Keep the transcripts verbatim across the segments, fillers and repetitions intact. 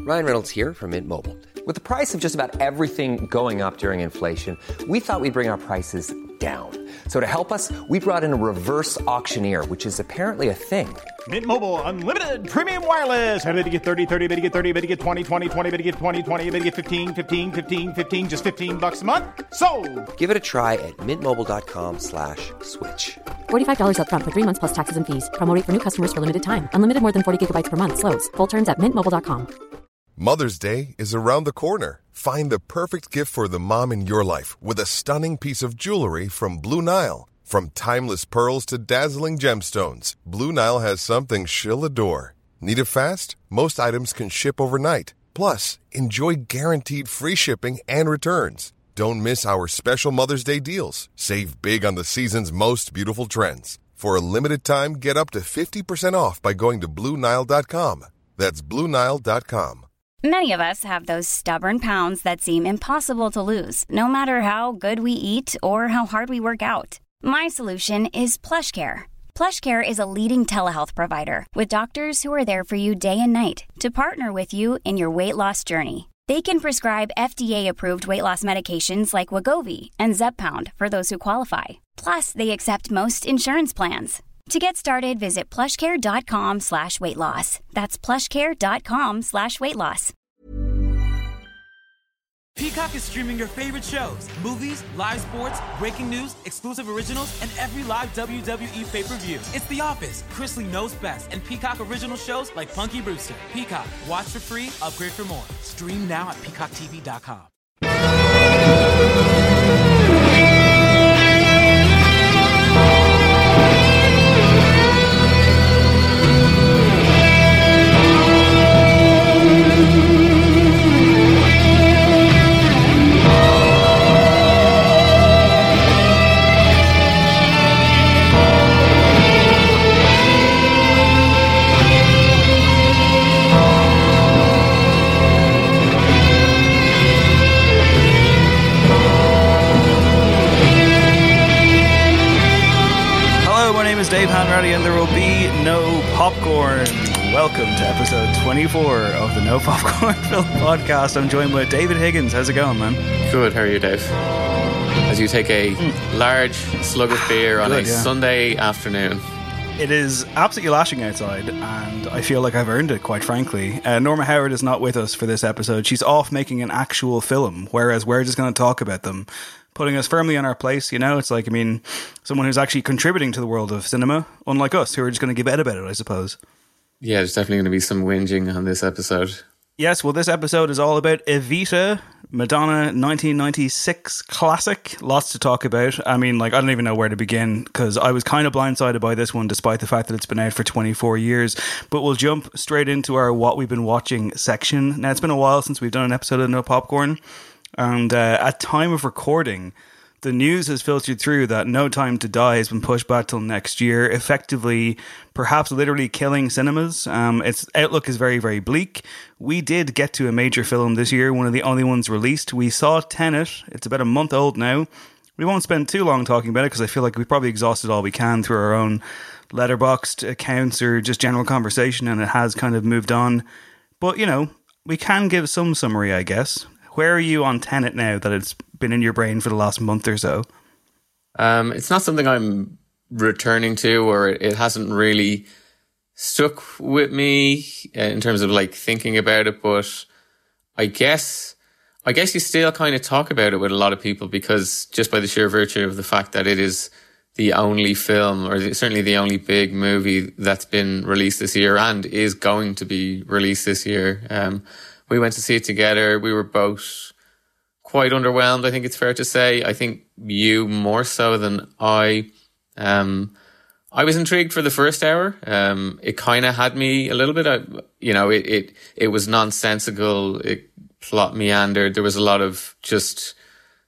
Ryan Reynolds here from Mint Mobile. With the price of just about everything going up during inflation, we thought we'd bring our prices down. So to help us, we brought in a reverse auctioneer, which is apparently a thing. Mint Mobile Unlimited Premium Wireless. How to get thirty, thirty, how to get thirty, how to get twenty, twenty, twenty, how to get twenty, twenty, how to get fifteen, fifteen, fifteen, fifteen, just fifteen bucks a month? Sold! Give it a try at mintmobile.com slash switch. forty-five dollars up front for three months plus taxes and fees. Promo rate for new customers for limited time. Unlimited more than forty gigabytes per month. Slows full terms at mint mobile dot com. Mother's Day is around the corner. Find the perfect gift for the mom in your life with a stunning piece of jewelry from Blue Nile. From timeless pearls to dazzling gemstones, Blue Nile has something she'll adore. Need it fast? Most items can ship overnight. Plus, enjoy guaranteed free shipping and returns. Don't miss our special Mother's Day deals. Save big on the season's most beautiful trends. For a limited time, get up to fifty percent off by going to Blue Nile dot com. That's Blue Nile dot com. Many of us have those stubborn pounds that seem impossible to lose, no matter how good we eat or how hard we work out. My solution is PlushCare. PlushCare is a leading telehealth provider with doctors who are there for you day and night to partner with you in your weight loss journey. They can prescribe F D A-approved weight loss medications like Wegovy and Zepbound for those who qualify. Plus, they accept most insurance plans. To get started, visit plushcare.com slash weight loss. That's plushcare.com slash weight loss. Peacock is streaming your favorite shows, movies, live sports, breaking news, exclusive originals, and every live W W E pay-per-view. It's The Office, Chris Lee Knows Best, and Peacock original shows like Punky Brewster. Peacock, watch for free, upgrade for more. Stream now at peacock t v dot com. Dave Hanratty, and there will be no popcorn. Welcome to episode twenty-four of the No Popcorn Film Podcast. I'm joined by David Higgins. How's it going, man? Good, how are you, Dave? As you take a mm. large slug of beer on Good, a yeah. Sunday afternoon. It is absolutely lashing outside, and I feel like I've earned it, quite frankly. Uh, Norma Howard is not with us for this episode. She's off making an actual film, whereas we're just going to talk about them, putting us firmly in our place. You know, it's like, I mean, someone who's actually contributing to the world of cinema, unlike us, who are just going to give out about it, I suppose. Yeah, there's definitely going to be some whinging on this episode. Yes, well, this episode is all about Evita, Madonna nineteen ninety-six classic. Lots to talk about. I mean, like, I don't even know where to begin, because I was kind of blindsided by this one, despite the fact that it's been out for twenty-four years. But we'll jump straight into our What We've Been Watching section. Now, it's been a while since we've done an episode of No Popcorn. And uh, at time of recording, the news has filtered through that No Time to Die has been pushed back till next year, effectively, perhaps literally killing cinemas. Um, its outlook is very, very bleak. We did get to a major film this year, one of the only ones released. We saw Tenet. It's about a month old now. We won't spend too long talking about it, because I feel like we've probably exhausted all we can through our own letterboxed accounts or just general conversation, and it has kind of moved on. But, you know, we can give some summary, I guess. Where are you on Tenet now that it's been in your brain for the last month or so? Um, it's not something I'm returning to, or it hasn't really stuck with me in terms of like thinking about it. But I guess, I guess you still kind of talk about it with a lot of people, because just by the sheer virtue of the fact that it is the only film, or certainly the only big movie that's been released this year and is going to be released this year. Um, We went to see it together. We were both quite underwhelmed, I think it's fair to say. I think you more so than I. Um, I was intrigued for the first hour. Um, it kind of had me a little bit. I, you know, it, it it was nonsensical. It plot meandered. There was a lot of just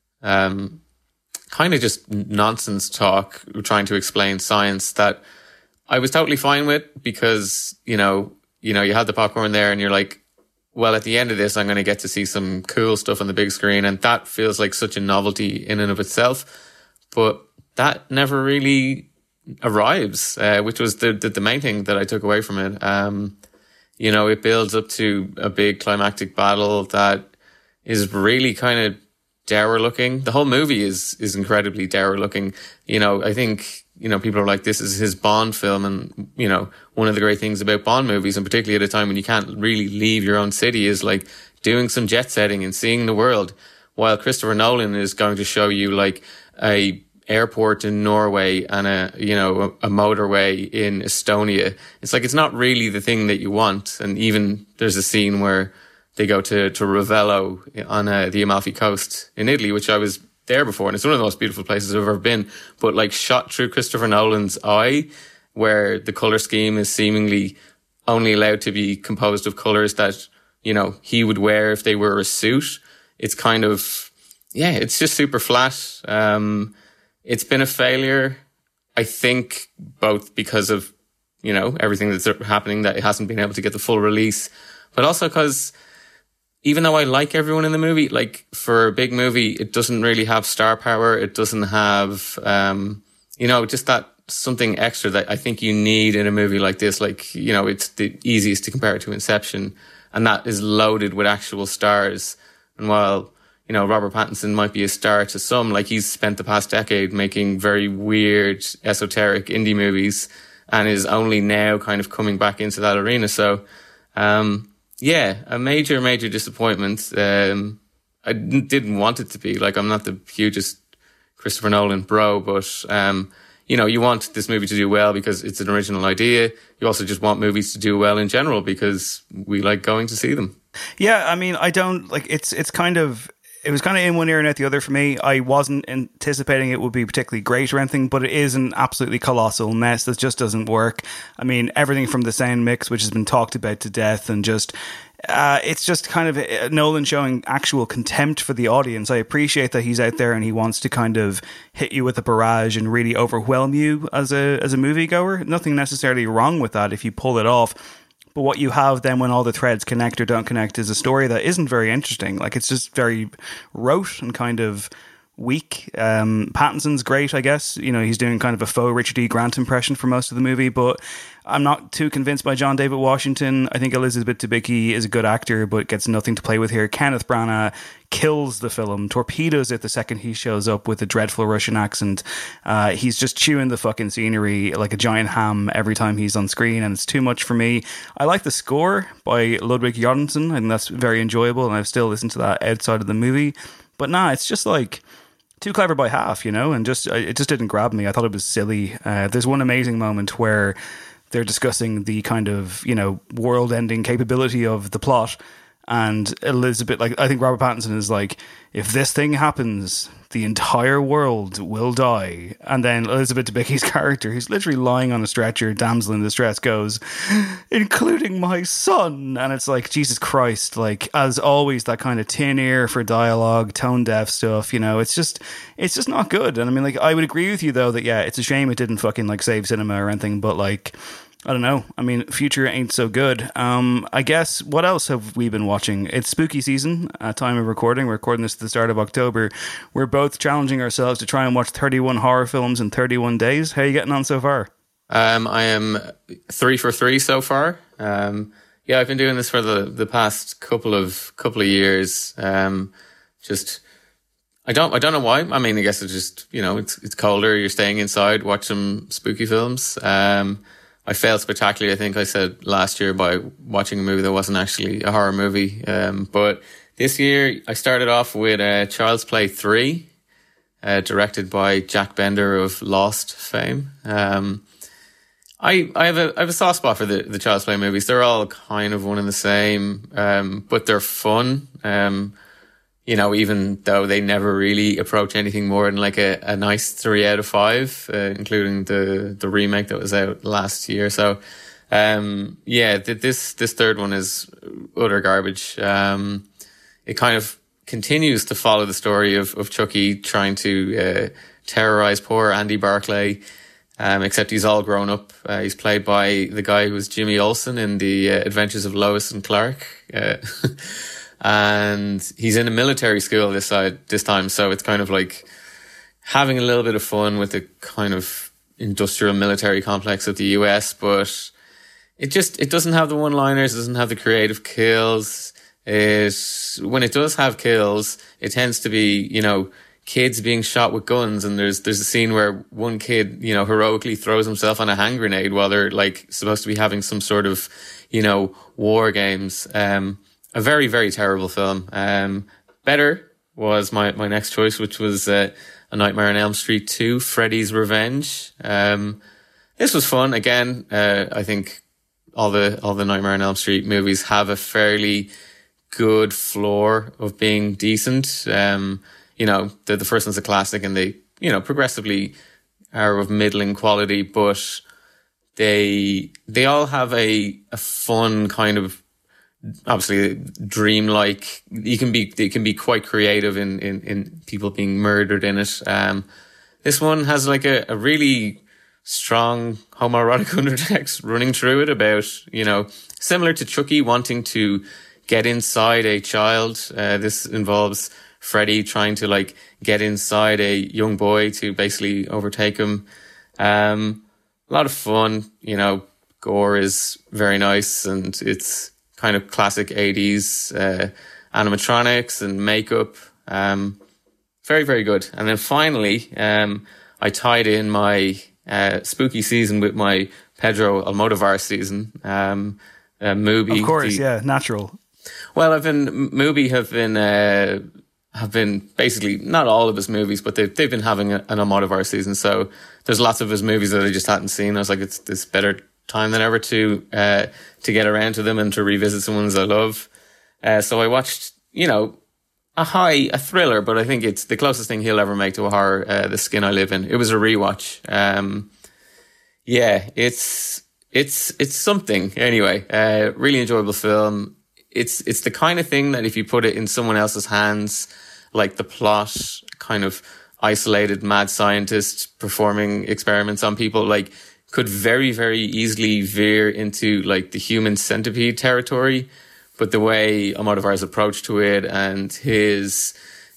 um, kind of just nonsense talk, trying to explain science that I was totally fine with, because, you know, you know, you had the popcorn there and you're like, well, at the end of this, I'm going to get to see some cool stuff on the big screen. And that feels like such a novelty in and of itself. But that never really arrives, uh, which was the, the the main thing that I took away from it. Um, You know, it builds up to a big climactic battle that is really kind of dour looking. The whole movie is is incredibly dour looking. You know, I think, you know, people are like, this is his Bond film. And, you know, one of the great things about Bond movies, and particularly at a time when you can't really leave your own city, is like doing some jet setting and seeing the world. While Christopher Nolan is going to show you like a airport in Norway and a, you know, a, a motorway in Estonia. It's like, it's not really the thing that you want. And even there's a scene where they go to, to Ravello on uh, the Amalfi Coast in Italy, which I was there before. And it's one of the most beautiful places I've ever been. But like shot through Christopher Nolan's eye, where the color scheme is seemingly only allowed to be composed of colors that, you know, he would wear if they were a suit. It's kind of, yeah, it's just super flat. Um, It's been a failure, I think, both because of, you know, everything that's happening, that it hasn't been able to get the full release, but also because even though I like everyone in the movie, like for a big movie, it doesn't really have star power. It doesn't have, um, you know, just that something extra that I think you need in a movie like this. Like, you know, it's the easiest to compare it to Inception, and that is loaded with actual stars. And while, you know, Robert Pattinson might be a star to some, like he's spent the past decade making very weird, esoteric indie movies and is only now kind of coming back into that arena. So, um, yeah, a major, major disappointment. Um, I didn't want it to be. Like, I'm not the hugest Christopher Nolan bro, but, um, you know, you want this movie to do well because it's an original idea. You also just want movies to do well in general because we like going to see them. Yeah, I mean, I don't, like, it's it's kind of... It was kind of in one ear and out the other for me. I wasn't anticipating it would be particularly great or anything, but it is an absolutely colossal mess that just doesn't work. I mean, everything from the sound mix, which has been talked about to death, and just uh, it's just kind of Nolan showing actual contempt for the audience. I appreciate that he's out there and he wants to kind of hit you with a barrage and really overwhelm you as a as a moviegoer. Nothing necessarily wrong with that if you pull it off. But what you have then when all the threads connect or don't connect is a story that isn't very interesting. Like, it's just very rote and kind of weak. Um, Pattinson's great, I guess. You know, he's doing kind of a faux Richard E. Grant impression for most of the movie, but I'm not too convinced by John David Washington. I think Elizabeth Debicki is a good actor, but gets nothing to play with here. Kenneth Branagh kills the film, torpedoes it the second he shows up with a dreadful Russian accent. Uh, he's just chewing the fucking scenery like a giant ham every time he's on screen, and it's too much for me. I like the score by Ludwig Göransson, and that's very enjoyable, and I've still listened to that outside of the movie. But nah, it's just like too clever by half, you know, and just it just didn't grab me. I thought it was silly. Uh, there's one amazing moment where they're discussing the kind of, you know, world-ending capability of the plot, and Elizabeth, like, I think Robert Pattinson is like, if this thing happens, the entire world will die. And then Elizabeth Debicki's character, who's literally lying on a stretcher, damsel in distress, goes, including my son. And it's like, Jesus Christ, like, as always, that kind of tin ear for dialogue, tone deaf stuff, you know, it's just, it's just not good. And I mean, like, I would agree with you, though, that, yeah, it's a shame it didn't fucking, like, save cinema or anything, but, like, I don't know. I mean, future ain't so good. Um, I guess, what else have we been watching? It's spooky season at time of recording. We're recording this at the start of October. We're both challenging ourselves to try and watch thirty-one horror films in thirty-one days. How are you getting on so far? Um, I am three for three so far. Um, yeah, I've been doing this for the, the past couple of couple of years. Um, just, I don't, I don't know why. I mean, I guess it's just, you know, it's it's colder. You're staying inside, watch some spooky films. Um, I failed spectacularly, I think I said last year, by watching a movie that wasn't actually a horror movie. Um, but this year I started off with uh, Child's Play three, uh, directed by Jack Bender of Lost fame. Um, I I have a I have a soft spot for the, the Child's Play movies. They're all kind of one and the same, um, but they're fun. Um, you know, even though they never really approach anything more than like a, a nice three out of five, uh, including the, the remake that was out last year. So, um, yeah, th- this, this third one is utter garbage. Um, it kind of continues to follow the story of, of Chucky trying to, uh, terrorize poor Andy Barclay. Um, except he's all grown up. Uh, he's played by the guy who was Jimmy Olsen in the uh, Adventures of Lois and Clark. Uh, and he's in a military school this side this time, so it's kind of like having a little bit of fun with the kind of industrial military complex of the U S, but it just it doesn't have the one-liners, it doesn't have the creative kills. It when it does have kills, it tends to be, you know, kids being shot with guns, and there's there's a scene where one kid, you know, heroically throws himself on a hand grenade while they're like supposed to be having some sort of, you know, war games. Um, a very very terrible film. Um, better was my my next choice, which was uh, A Nightmare on Elm Street two, Freddy's Revenge. Um, this was fun. Again, uh, I think all the all the Nightmare on Elm Street movies have a fairly good floor of being decent. Um, you know, the, the first one's a classic, and they, you know, progressively are of middling quality, but they they all have a a fun kind of, obviously dreamlike. You can be they can be quite creative in in, in people being murdered in it. Um, this one has like a, a really strong homoerotic undertext running through it about, you know, similar to Chucky wanting to get inside a child. Uh, this involves Freddy trying to like get inside a young boy to basically overtake him. Um, a lot of fun, you know, gore is very nice, and it's kind of classic eighties uh, animatronics and makeup. Um, very, very good. And then finally, um, I tied in my uh, spooky season with my Pedro Almodovar season. Um, uh, Mubi. Of course, the, yeah, natural. Well, I've been Mubi have been uh, have been basically not all of his movies, but they've they've been having a, an Almodovar season. So there's lots of his movies that I just hadn't seen. I was like, it's this better time than ever to uh, to get around to them and to revisit some ones I love. Uh, so I watched, you know, a high a thriller, but I think it's the closest thing he'll ever make to a horror. Uh, The Skin I Live In. It was a rewatch. Um, yeah, it's it's it's something. Anyway, uh, really enjoyable film. It's it's the kind of thing that if you put it in someone else's hands, like the plot, kind of isolated mad scientist performing experiments on people, like could very, very easily veer into like the human centipede territory. But the way Almodovar's approach to it and his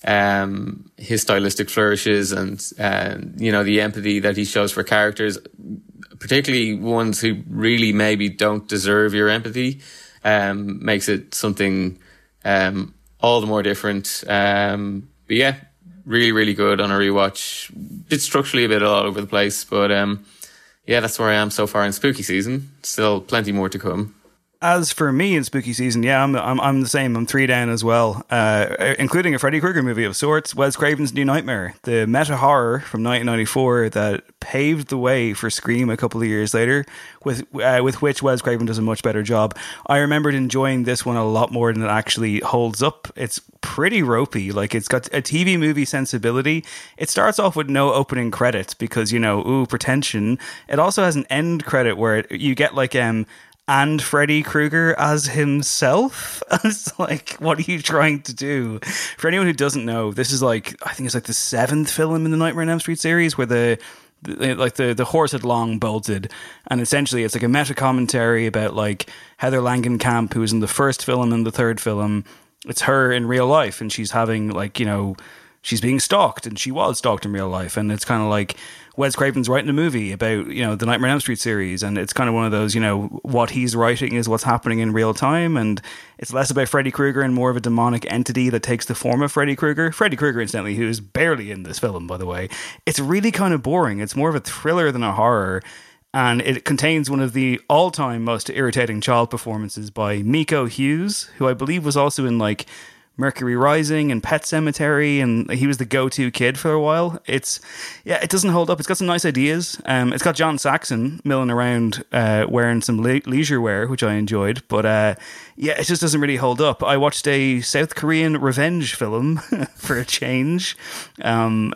um, his stylistic flourishes and, and, you know, the empathy that he shows for characters, particularly ones who really maybe don't deserve your empathy, Um, makes it something um, all the more different. Um, but yeah, really, really good on a rewatch. Bit structurally a bit all over the place, but um, yeah, that's where I am so far in spooky season. Still plenty more to come. As for me in spooky season, yeah, I'm I'm, I'm the same. I'm three down as well, uh, including a Freddy Krueger movie of sorts, Wes Craven's New Nightmare, the meta horror from nineteen ninety-four that paved the way for Scream a couple of years later, with uh, with which Wes Craven does a much better job. I remembered enjoying this one a lot more than it actually holds up. It's pretty ropey, like it's got a T V movie sensibility. It starts off with no opening credits because, you know, ooh, pretension. It also has an end credit where it, you get like um. and Freddy Krueger as himself. It's like, what are you trying to do? For anyone who doesn't know, this is like, I think it's like the seventh film in the Nightmare on Elm Street series where the, the like the, the horse had long bolted, and essentially it's like a meta commentary about like Heather Langenkamp, who was in the first film and the third film. It's her in real life, and she's having like, you know, she's being stalked, and she was stalked in real life, and it's kind of like Wes Craven's writing a movie about, you know, the Nightmare on Elm Street series, and it's kind of one of those, you know, what he's writing is what's happening in real time, and it's less about Freddy Krueger and more of a demonic entity that takes the form of Freddy Krueger. Freddy Krueger, incidentally, who is barely in this film, by the way. It's really kind of boring. It's more of a thriller than a horror, and it contains one of the all-time most irritating child performances by Miko Hughes, who I believe was also in, like, Mercury Rising and Pet Sematary, and he was the go-to kid for a while. It's, yeah, it doesn't hold up. It's got some nice ideas. Um, it's got John Saxon milling around uh, wearing some le- leisure wear, which I enjoyed, but uh, yeah, it just doesn't really hold up. I watched a South Korean revenge film for a change um,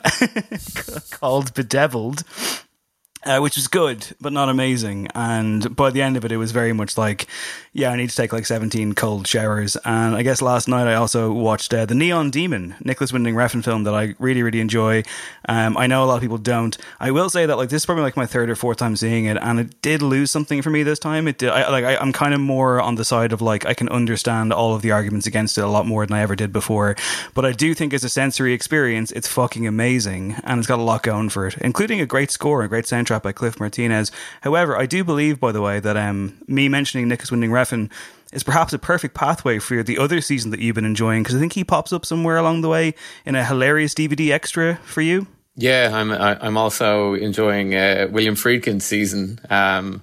called Bedeviled, Uh, which was good, but not amazing. And by the end of it, it was very much like, yeah, I need to take like seventeen cold showers. And I guess last night I also watched uh, The Neon Demon, Nicholas Winding Refn film that I really, really enjoy. Um, I know a lot of people don't. I will say that like this is probably like my third or fourth time seeing it, and it did lose something for me this time. It did. I, like I, I'm kind of more on the side of like I can understand all of the arguments against it a lot more than I ever did before. But I do think as a sensory experience, it's fucking amazing, and it's got a lot going for it, including a great score and a great soundtrack soundtrack by Cliff Martinez. However, I do believe, by the way, that um, me mentioning Nicholas Winding Refn is perhaps a perfect pathway for the other season that you've been enjoying, because I think he pops up somewhere along the way in a hilarious D V D extra for you. Yeah, I'm I'm also enjoying uh, William Friedkin's season. Um,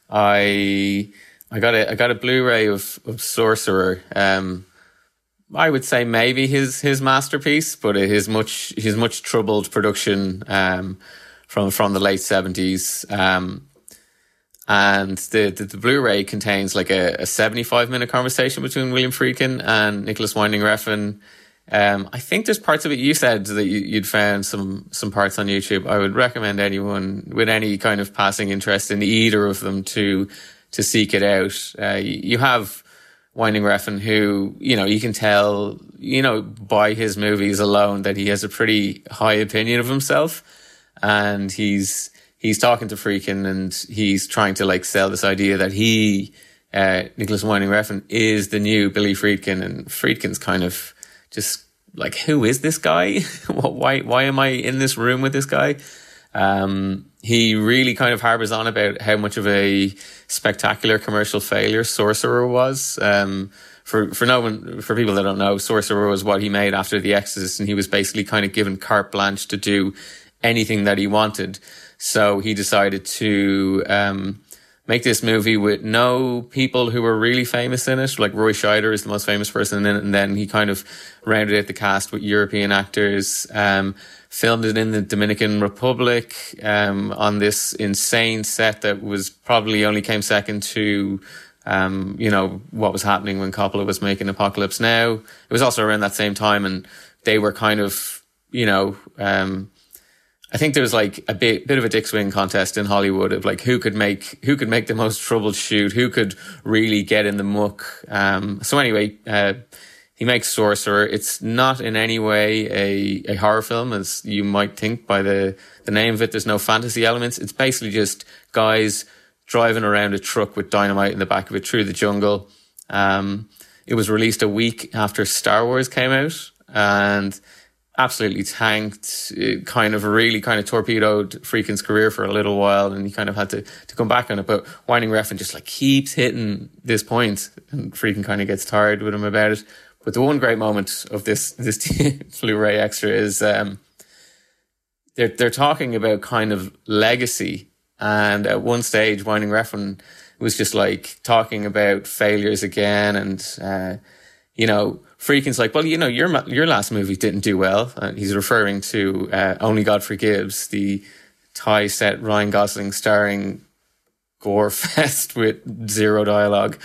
I I got a I got a Blu-ray of, of Sorcerer. Um, I would say maybe his his masterpiece, but his much his much troubled production um, from from the late seventies. Um, and the, the the Blu-ray contains like a, a seventy-five minute conversation between William Friedkin and Nicholas Winding Refn. Um, I think there's parts of it, you said that you, you'd found some some parts on YouTube. I would recommend anyone with any kind of passing interest in either of them to to seek it out. Uh, you have Winding Refn, who, you know, you can tell, you know, by his movies alone that he has a pretty high opinion of himself, and he's he's talking to Friedkin and he's trying to like sell this idea that he, uh, Nicholas Winding Refn, is the new Billy Friedkin, and Friedkin's kind of just like, who is this guy? why why am I in this room with this guy? Um, he really kind of harbours on about how much of a spectacular commercial failure Sorcerer was. Um, for for no one, for people that don't know, Sorcerer was what he made after The Exorcist, and he was basically kind of given carte blanche to do anything that he wanted. So he decided to um, make this movie with no people who were really famous in it. Like Roy Scheider is the most famous person in it, and then he kind of rounded out the cast with European actors. Um, filmed it in the Dominican Republic um, on this insane set that was probably only came second to, um, you know, what was happening when Coppola was making Apocalypse Now. It was also around that same time, and they were kind of, you know, um, I think there was like a bit, bit of a dick swing contest in Hollywood of like who could make who could make the most troubled shoot, who could really get in the muck. Um, so anyway, uh, he makes Sorcerer. It's not in any way a, a horror film, as you might think by the, the name of it. There's no fantasy elements. It's basically just guys driving around a truck with dynamite in the back of it through the jungle. Um, it was released a week after Star Wars came out and absolutely tanked. It kind of really kind of torpedoed Friedkin's career for a little while, and he kind of had to, to come back on it. But Winding Refn just like keeps hitting this point, and Friedkin kind of gets tired with him about it. But the one great moment of this this Blu-ray extra is um, they're they're talking about kind of legacy, and at one stage, Winding Refn was just like talking about failures again, and uh, you know, Friedkin's like, well, you know, your your last movie didn't do well, and he's referring to uh, Only God Forgives, the Thai set Ryan Gosling starring gore fest with zero dialogue.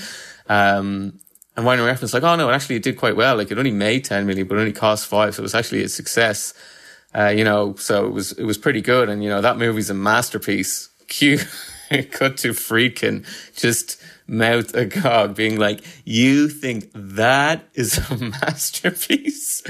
Um, And Winding Refn's like, oh no, actually it did quite well. Like it only made ten million, but it only cost five. So it was actually a success. Uh, you know, so it was, it was pretty good. And, you know, that movie's a masterpiece. Cue, cut to Friedkin, just mouth agog being like, you think that is a masterpiece?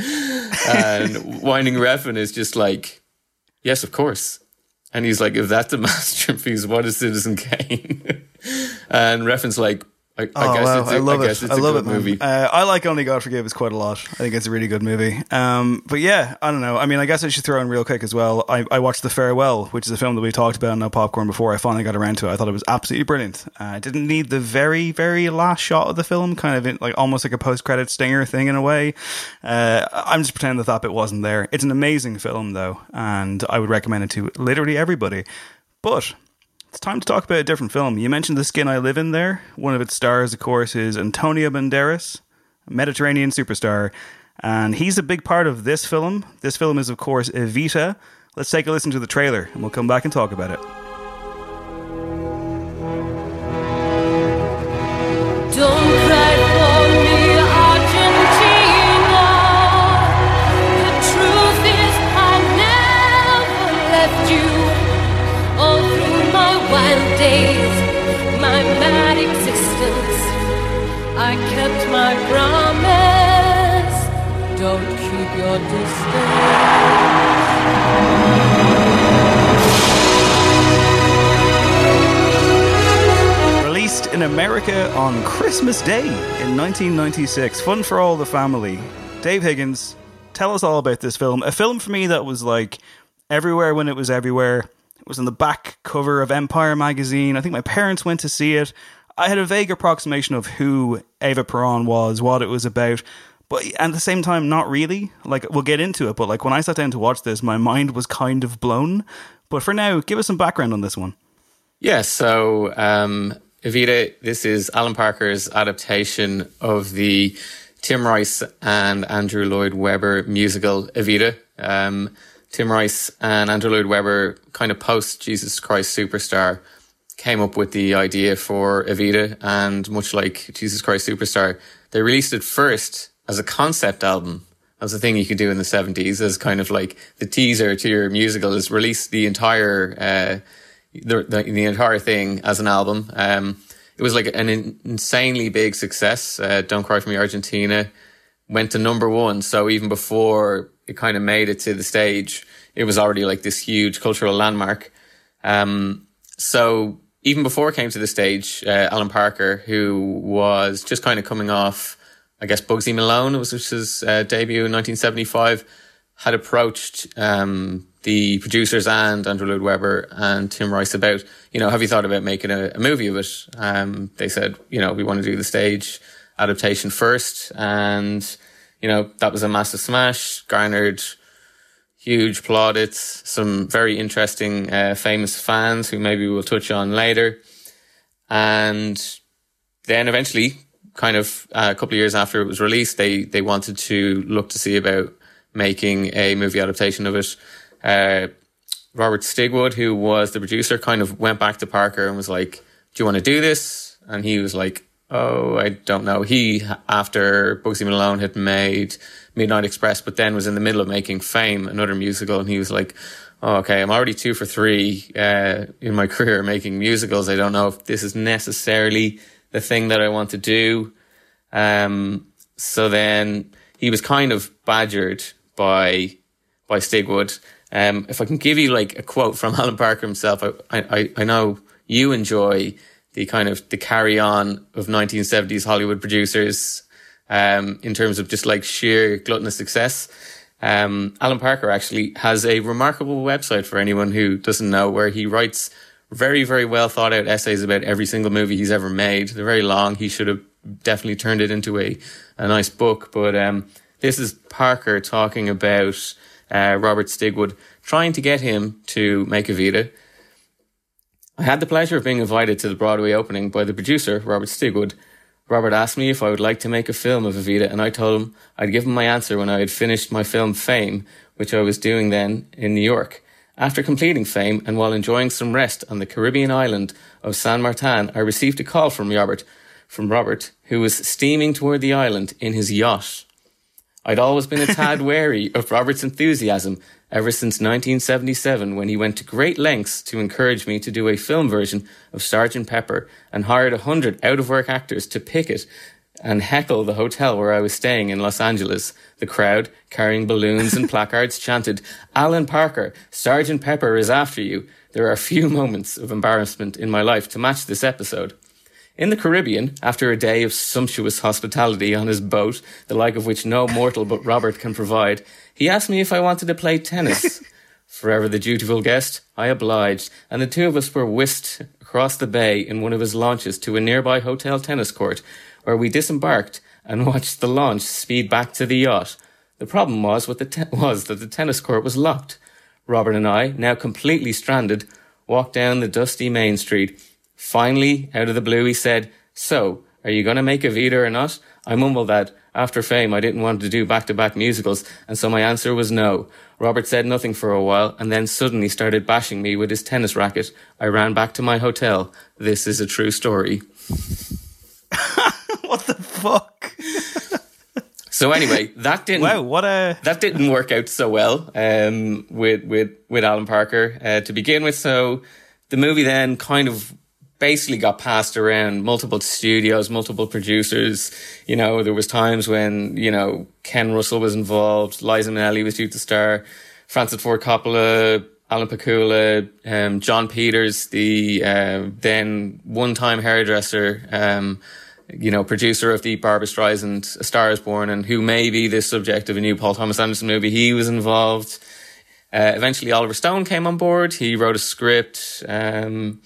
And Winding Refn is just like, yes, of course. And he's like, if that's a masterpiece, what is Citizen Kane? And Refn's like, I, I oh, guess wow. it's a, I love I guess it. it's I a love good it, movie. Uh, I like Only God Forgives quite a lot. I think it's a really good movie. Um, but yeah, I don't know. I mean, I guess I should throw in real quick as well. I, I watched The Farewell, which is a film that we talked about on No Popcorn before. I finally got around to it. I thought it was absolutely brilliant. Uh, I didn't need the very, very last shot of the film, kind of in, like almost like a post-credit stinger thing in a way. Uh, I'm just pretending that that bit wasn't there. It's an amazing film though, and I would recommend it to literally everybody. But it's time to talk about a different film. You mentioned The Skin I Live In there. One of its stars, of course, is Antonio Banderas, a Mediterranean superstar. And he's a big part of this film. This film is, of course, Evita. Let's take a listen to the trailer, and we'll come back and talk about it. Don't cry for me, Argentina. The truth is I never left you. All through my wild days, my mad existence, I kept my promise. Don't keep your distance. Released in America on Christmas Day in nineteen ninety-six. Fun for all the family. Dave Higgins, tell us all about this film. A film for me that was like everywhere when it was everywhere. It was on the back cover of Empire magazine. I think my parents went to see it. I had a vague approximation of who Eva Peron was, what it was about, but at the same time, not really. Like, we'll get into it, but like when I sat down to watch this, my mind was kind of blown. But for now, give us some background on this one. Yeah, so um, Evita, this is Alan Parker's adaptation of the Tim Rice and Andrew Lloyd Webber musical Evita. Um, Tim Rice and Andrew Lloyd Webber, kind of post Jesus Christ Superstar, came up with the idea for Evita, and much like Jesus Christ Superstar, they released it first as a concept album. That was a thing you could do in the seventies, as kind of like the teaser to your musical, is release the entire uh, the, the the entire thing as an album. Um, it was like an in- insanely big success. Uh, Don't Cry For Me Argentina went to number one, so even before it kind of made it to the stage, it was already like this huge cultural landmark. Um, so even before it came to the stage, uh, Alan Parker, who was just kind of coming off, I guess, Bugsy Malone, was which his uh, debut in nineteen seventy-five, had approached um, the producers and Andrew Lloyd Webber and Tim Rice about, you know, have you thought about making a, a movie of it? Um, they said, you know, we want to do the stage adaptation first. And, you know, that was a massive smash, garnered huge plaudits, some very interesting uh, famous fans who maybe we'll touch on later. And then eventually, kind of uh, a couple of years after it was released, they they wanted to look to see about making a movie adaptation of it. Uh, Robert Stigwood, who was the producer, kind of went back to Parker and was like, do you want to do this? And he was like, oh, I don't know. He, after Bugsy Malone, had made Midnight Express, but then was in the middle of making Fame, another musical, and he was like, oh, okay, I'm already two for three uh, in my career making musicals. I don't know if this is necessarily the thing that I want to do. Um, so then he was kind of badgered by by Stigwood. Um, if I can give you like a quote from Alan Parker himself, I, I, I know you enjoy the kind of the carry on of nineteen seventies Hollywood producers um, in terms of just like sheer gluttonous success. Um, Alan Parker actually has a remarkable website for anyone who doesn't know, where he writes very, very well thought out essays about every single movie he's ever made. They're very long. He should have definitely turned it into a, a nice book. But um, this is Parker talking about uh, Robert Stigwood, trying to get him to make Evita. I had the pleasure of being invited to the Broadway opening by the producer, Robert Stigwood. Robert asked me if I would like to make a film of Evita, and I told him I'd give him my answer when I had finished my film Fame, which I was doing then in New York. After completing Fame, and while enjoying some rest on the Caribbean island of San Martin, I received a call from Robert, from Robert, who was steaming toward the island in his yacht. I'd always been a tad wary of Robert's enthusiasm ever since nineteen seventy-seven, when he went to great lengths to encourage me to do a film version of Sergeant Pepper and hired a hundred out-of-work actors to picket and heckle the hotel where I was staying in Los Angeles. The crowd, carrying balloons and placards, chanted, "Alan Parker, Sergeant Pepper is after you." There are few moments of embarrassment in my life to match this episode. In the Caribbean, after a day of sumptuous hospitality on his boat, the like of which no mortal but Robert can provide, he asked me if I wanted to play tennis. Forever the dutiful guest, I obliged, and the two of us were whisked across the bay in one of his launches to a nearby hotel tennis court, where we disembarked and watched the launch speed back to the yacht. The problem was, what the te- was that the tennis court was locked. Robert and I, now completely stranded, walked down the dusty Main Street. Finally, out of the blue, he said, "So, are you going to make Evita or not?" I mumbled that, after Fame, I didn't want to do back-to-back musicals, and so my answer was no. Robert said nothing for a while, and then suddenly started bashing me with his tennis racket. I ran back to my hotel. This is a true story. What the fuck? So anyway, that didn't wow, what a that didn't work out so well um, with with with Alan Parker uh, to begin with. So the movie then kind of basically got passed around multiple studios, multiple producers. You know, there was times when, you know, Ken Russell was involved, Liza Minnelli was due to star, Francis Ford Coppola, Alan Pakula, um, John Peters, the uh, then one-time hairdresser, um, you know, producer of the Barbra Streisand A Star Is Born, and who may be the subject of a new Paul Thomas Anderson movie. He was involved. Uh, eventually, Oliver Stone came on board. He wrote a script. Um,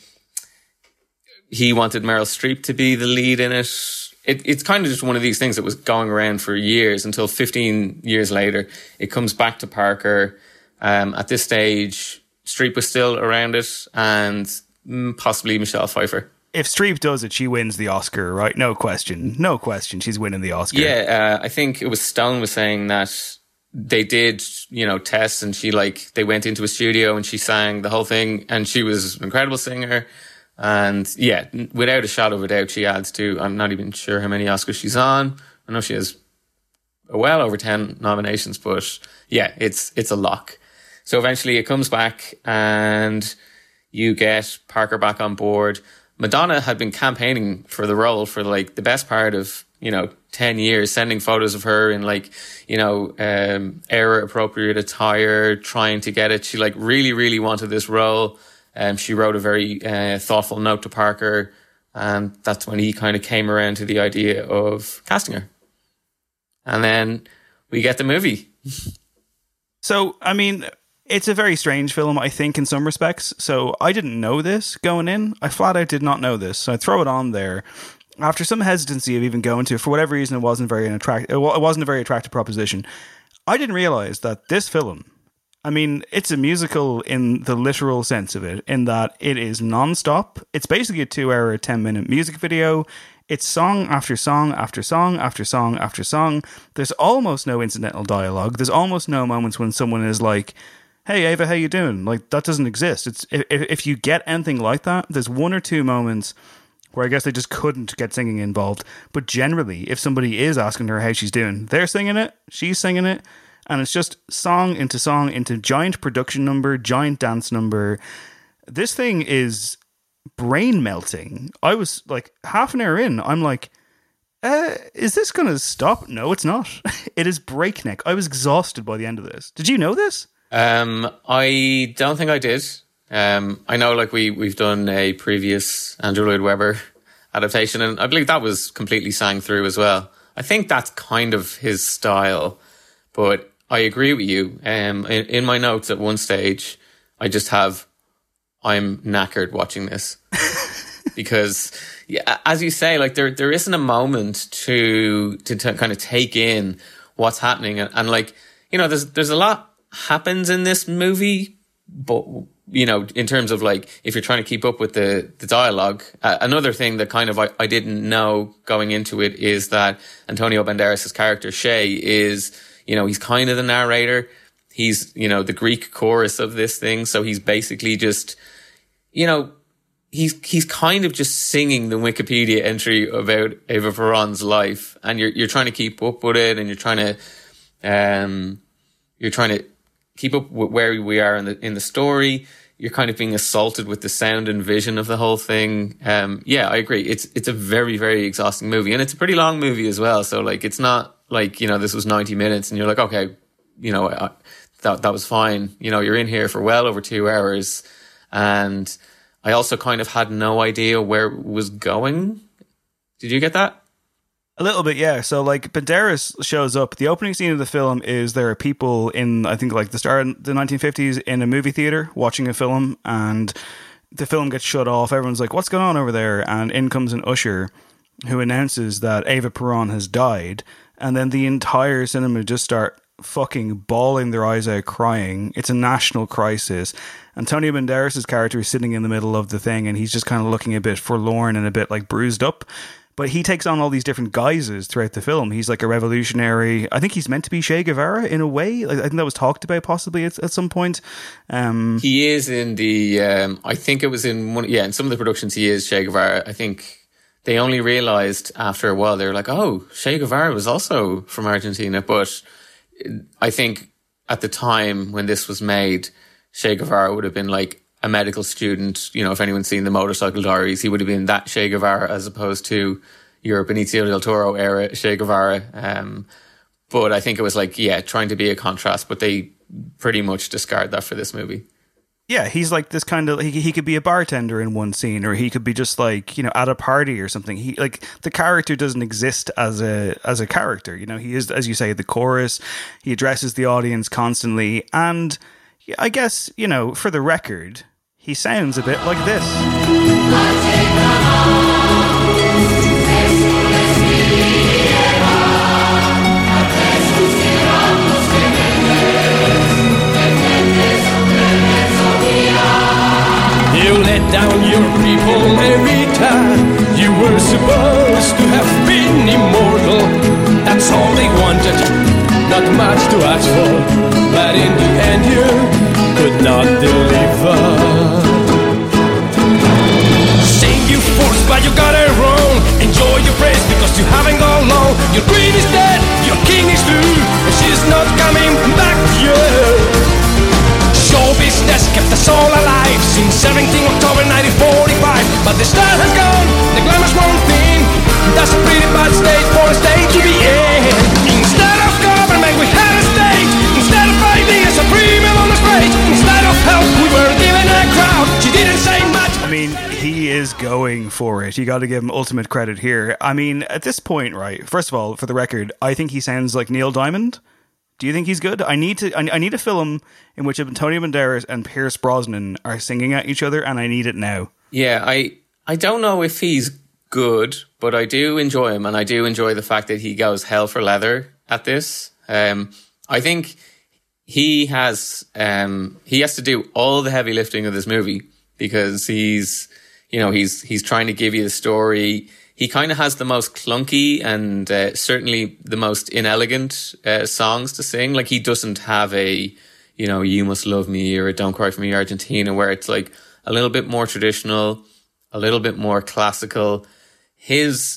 he wanted Meryl Streep to be the lead in it. it. It's kind of just one of these things that was going around for years until fifteen years later, it comes back to Parker. Um, at this stage, Streep was still around it, and possibly Michelle Pfeiffer. If Streep does it, she wins the Oscar, right? No question. No question. She's winning the Oscar. Yeah, uh, I think it was Stone was saying that they did, you know, tests, and she like they went into a studio and she sang the whole thing, and she was an incredible singer. And yeah, without a shadow of a doubt, she adds to. I'm not even sure how many Oscars she's on. I know she has well over ten nominations, but yeah, it's it's a lock. So eventually, it comes back, and you get Parker back on board. Madonna had been campaigning for the role for like the best part of, you know, ten years, sending photos of her in like, you know, um, era appropriate attire, trying to get it. She like really, really wanted this role. Um, she wrote a very uh, thoughtful note to Parker, and that's when he kind of came around to the idea of casting her. And then we get the movie. So, I mean, it's a very strange film, I think, in some respects. So I didn't know this going in. I flat out did not know this. So I throw it on there. After some hesitancy of even going to it, for whatever reason, it wasn't very an attract- it wasn't a very attractive proposition. I didn't realize that this film, I mean, it's a musical in the literal sense of it, in that it is non-stop. It's basically a two-hour, ten-minute music video. It's song after song after song after song after song. There's almost no incidental dialogue. There's almost no moments when someone is like, hey, Ava, how you doing? Like, that doesn't exist. It's if, if you get anything like that, there's one or two moments where I guess they just couldn't get singing involved. But generally, if somebody is asking her how she's doing, they're singing it, she's singing it, and it's just song into song into giant production number, giant dance number. This thing is brain melting. I was like, half an hour in, I'm like, uh, is this going to stop? No, it's not. It is breakneck. I was exhausted by the end of this. Did you know this? Um, I don't think I did. Um, I know, like we we've done a previous Andrew Lloyd Webber adaptation, and I believe that was completely sang through as well. I think that's kind of his style, but I agree with you. Um, in, in my notes at one stage, I just have, I'm knackered watching this because, yeah, as you say, like there there isn't a moment to to, to kind of take in what's happening, and, and like you know, there's there's a lot happens in this movie, but you know, in terms of like if you're trying to keep up with the the dialogue, uh, another thing that kind of I, I didn't know going into it is that Antonio Banderas' character Shay is, you know, he's kind of the narrator. He's, you know, the Greek chorus of this thing, so he's basically just, you know, he's he's kind of just singing the Wikipedia entry about Eva Perón's life, and you're you're trying to keep up with it, and you're trying to um you're trying to keep up with where we are in the in the story. You're kind of being assaulted with the sound and vision of the whole thing. Um, yeah, I agree. It's it's a very, very exhausting movie, and it's a pretty long movie as well. So like, it's not like, you know, this was ninety minutes, and you're like, okay, you know, I, that that was fine. You know, you're in here for well over two hours, and I also kind of had no idea where it was going. Did you get that? A little bit, yeah. So, like, Banderas shows up. The opening scene of the film is there are people in, I think, like, the start of the nineteen fifties in a movie theater watching a film, and the film gets shut off. Everyone's like, what's going on over there? And in comes an usher who announces that Eva Perón has died, and then the entire cinema just start fucking bawling their eyes out, crying. It's a national crisis. Antonio Banderas' character is sitting in the middle of the thing, and he's just kind of looking a bit forlorn and a bit, like, bruised up. But he takes on all these different guises throughout the film. He's like a revolutionary. I think he's meant to be Che Guevara in a way. Like, I think that was talked about possibly at, at some point. Um, he is in the, um, I think it was in one, yeah, in some of the productions he is Che Guevara. I think they only realized after a while, they were like, oh, Che Guevara was also from Argentina. But I think at the time when this was made, Che Guevara would have been like a medical student. You know, if anyone's seen the Motorcycle Diaries, he would have been that Che Guevara as opposed to your Benicio del Toro era Che Guevara. Um, but I think it was like, yeah, trying to be a contrast, but they pretty much discard that for this movie. Yeah, he's like this kind of, he, he could be a bartender in one scene, or he could be just like, you know, at a party or something. He, like, the character doesn't exist as a as a character, you know. He is, as you say, the chorus. He addresses the audience constantly, and yeah, I guess, you know, for the record, he sounds a bit like this. You let down your people every time. You were supposed to have been immortal. That's all they wanted, not much to ask for. But in the end you could not deliver. Saying you forced but you got it wrong. Enjoy your praise because you haven't gone long. Your queen is dead, your king is too, and she's not coming back to you. Show business kept us all alive since seventeenth of October nineteen forty-five. But the star has gone, the glamour's one thing. That's a pretty bad state for a state to be in. Instead of government we had a state. Instead of ideas a premium on the stage. Instead of help we were given a crowd. She didn't say much. I mean, he is going for it. You got to give him ultimate credit here. I mean, at this point, right, first of all, for the record, I think he sounds like Neil Diamond. Do you think he's good? I need to. I, I need a film in which Antonio Banderas and Pierce Brosnan are singing at each other, and I need it now. Yeah, I I don't know if he's good, but I do enjoy him, and I do enjoy the fact that he goes hell for leather at this. Um, I think he has um, he has to do all the heavy lifting of this movie because he's you know he's he's trying to give you the story. He kind of has the most clunky and uh, certainly the most inelegant uh, songs to sing. Like he doesn't have a, you know, You Must Love Me or a Don't Cry For Me Argentina, where it's like a little bit more traditional, a little bit more classical. His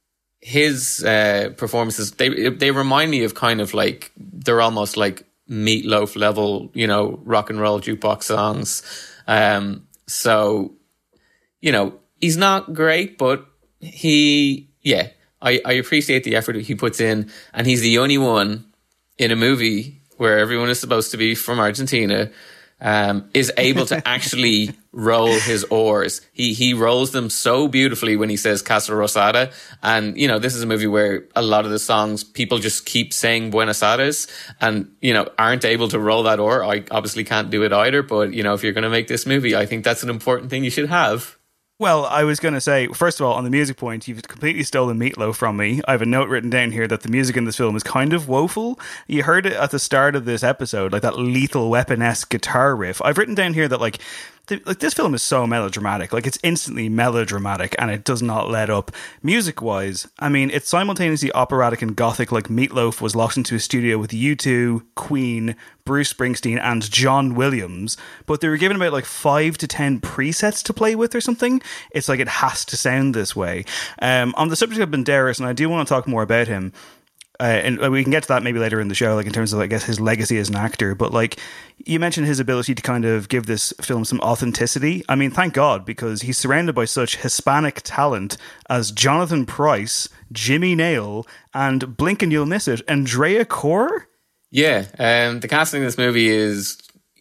his uh, performances, they they remind me of kind of like, they're almost like Meatloaf level, you know, rock and roll jukebox songs. Um, so, you know, he's not great, but he, yeah, I, I appreciate the effort he puts in, and he's the only one in a movie where everyone is supposed to be from Argentina, um, is able to actually roll his oars. He he rolls them so beautifully when he says Casa Rosada. And, you know, this is a movie where a lot of the songs, people just keep saying Buenos Aires and, you know, aren't able to roll that oar. I obviously can't do it either, but, you know, if you're going to make this movie, I think that's an important thing you should have. Well, I was going to say, first of all, on the music point, you've completely stolen Meatloaf from me. I have a note written down here that the music in this film is kind of woeful. You heard it at the start of this episode, like that Lethal Weapon-esque guitar riff. I've written down here that, like, the, like this film is so melodramatic. Like, it's instantly melodramatic, and it does not let up. Music-wise, I mean, it's simultaneously operatic and gothic, like Meatloaf was locked into a studio with U two, Queen, Bruce Springsteen, and John Williams, but they were given about like five to ten presets to play with or something. It's like it has to sound this way. Um, on the subject of Banderas, and I do want to talk more about him, uh, and we can get to that maybe later in the show, like in terms of, I guess, his legacy as an actor, but like you mentioned his ability to kind of give this film some authenticity. I mean, thank God, because he's surrounded by such Hispanic talent as Jonathan Pryce, Jimmy Nail, and blink and you'll miss it, Andrea Corr. Yeah, um, the casting in this movie is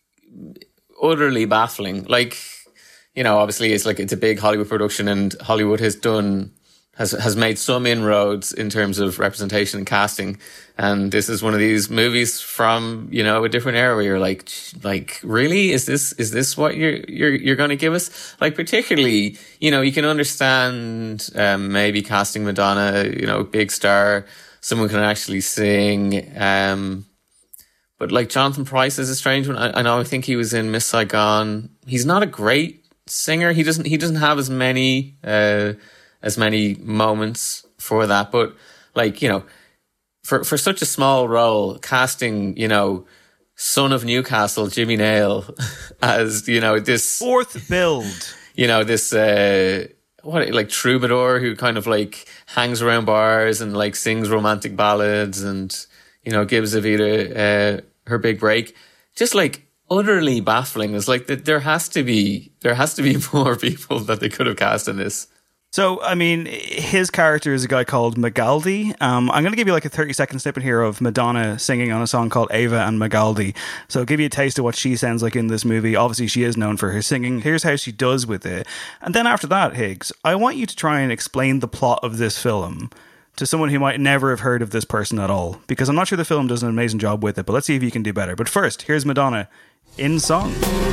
utterly baffling. Like, you know, obviously it's like it's a big Hollywood production, and Hollywood has done has has made some inroads in terms of representation and casting. And this is one of these movies from, you know, a different era where you're like, like, really? Is this is this what you're you're you're going to give us? Like, particularly, you know, you can understand um, maybe casting Madonna, you know, big star, someone can actually sing. Um, But like Jonathan Pryce is a strange one. I, I know. I think he was in Miss Saigon. He's not a great singer. He doesn't. He doesn't have as many uh, as many moments for that. But like, you know, for for such a small role, casting, you know, son of Newcastle Jimmy Nail as, you know, this fourth build. You know, this uh, what like troubadour who kind of like hangs around bars and like sings romantic ballads and, you know, gives Evita uh, her big break. Just like utterly baffling. It's like that there has to be there has to be more people that they could have cast in this. So, I mean, his character is a guy called Magaldi. Um, I'm going to give you like a thirty second snippet here of Madonna singing on a song called Ava and Magaldi. So I'll give you a taste of what she sounds like in this movie. Obviously, she is known for her singing. Here's how she does with it. And then after that, Higgs, I want you to try and explain the plot of this film to someone who might never have heard of this person at all, because I'm not sure the film does an amazing job with it, but let's see if you can do better. But first, here's Madonna in song.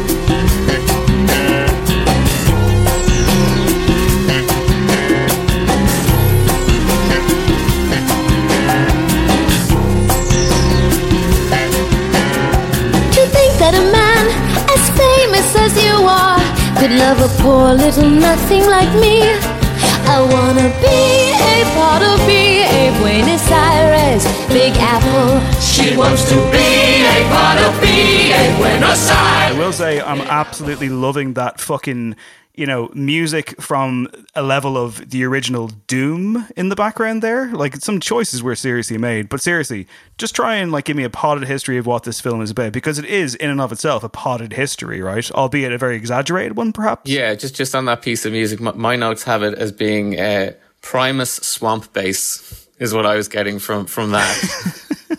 That a man as famous as you are could love a poor little nothing like me. I wanna be a part of B A Buenos Aires, Big Apple. She wants to be a part of B A Buenos Aires. I will say I'm absolutely loving that fucking, you know, music from a level of the original Doom in the background there. Like, some choices were seriously made, but seriously, just try and like give me a potted history of what this film is about, because it is in and of itself a potted history, right? Albeit a very exaggerated one, perhaps. Yeah, just just on that piece of music, my, my notes have it as being uh, Primus swamp bass is what I was getting from from that.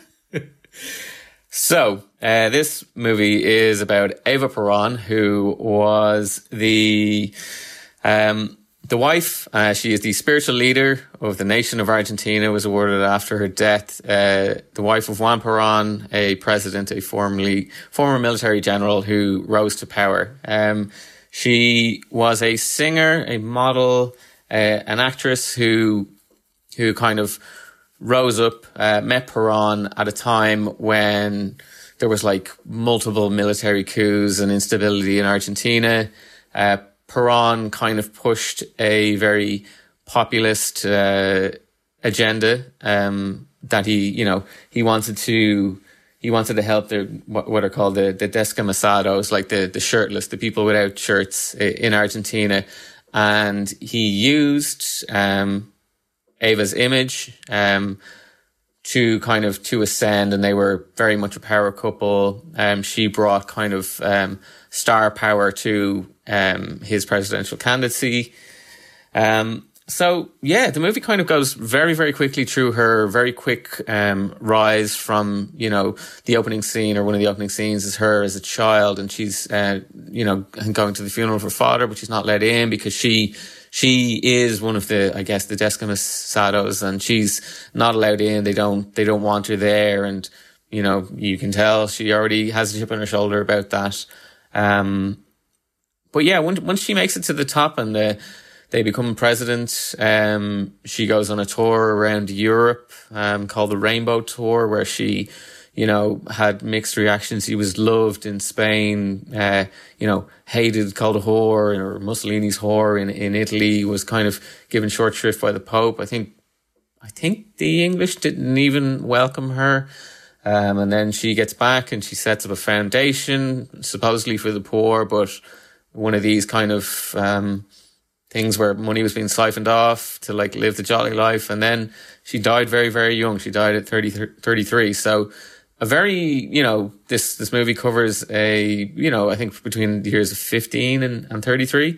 So, uh, this movie is about Eva Perón, who was the um, the wife. Uh, she is the spiritual leader of the nation of Argentina, was awarded after her death. Uh, the wife of Juan Perón, a president, a formerly former military general who rose to power. Um, she was a singer, a model, uh, an actress who who kind of rose up, uh, met Perón at a time when there was like multiple military coups and instability in Argentina. Uh, Perón kind of pushed a very populist uh, agenda um, that he, you know, he wanted to he wanted to help the what, what are called the the descamisados, like the the shirtless, the people without shirts in Argentina, and he used um, Eva's image um, to kind of to ascend, and they were very much a power couple. Um, she brought kind of um, star power to um, his presidential candidacy. Um, so yeah, the movie kind of goes very, very quickly through her very quick um, rise from, you know, the opening scene, or one of the opening scenes is her as a child, and she's uh, you know, going to the funeral of her father, but she's not let in because she. She is one of the, I guess, the descamisados, and she's not allowed in. They don't, they don't want her there. And, you know, you can tell she already has a chip on her shoulder about that. Um, but yeah, once, once she makes it to the top and uh, they become president, um, she goes on a tour around Europe, um, called the Rainbow Tour, where she, you know, had mixed reactions. He was loved in Spain, uh, you know, hated, called a whore, or Mussolini's whore in, in Italy, was kind of given short shrift by the Pope. I think, I think the English didn't even welcome her. Um, and then she gets back and she sets up a foundation, supposedly for the poor, but one of these kind of, um, things where money was being siphoned off to like live the jolly life. And then she died very, very young. She died at thirty, thirty-three. So, a very, you know, this, this movie covers a, you know, I think between the years of fifteen and, and thirty-three,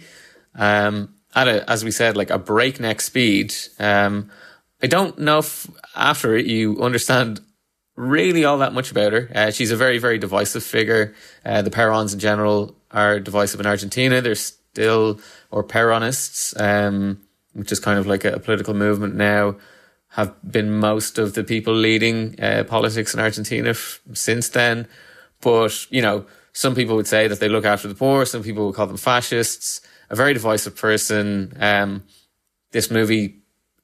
um, at a, as we said, like a breakneck speed. Um, I don't know if after it you understand really all that much about her. Uh, she's a very, very divisive figure. Uh, the Perons in general are divisive in Argentina. They're still, or Peronists, um, which is kind of like a, a political movement now, have been most of the people leading uh, politics in Argentina f- since then. But, you know, some people would say that they look after the poor. Some people would call them fascists. A very divisive person. Um, this movie,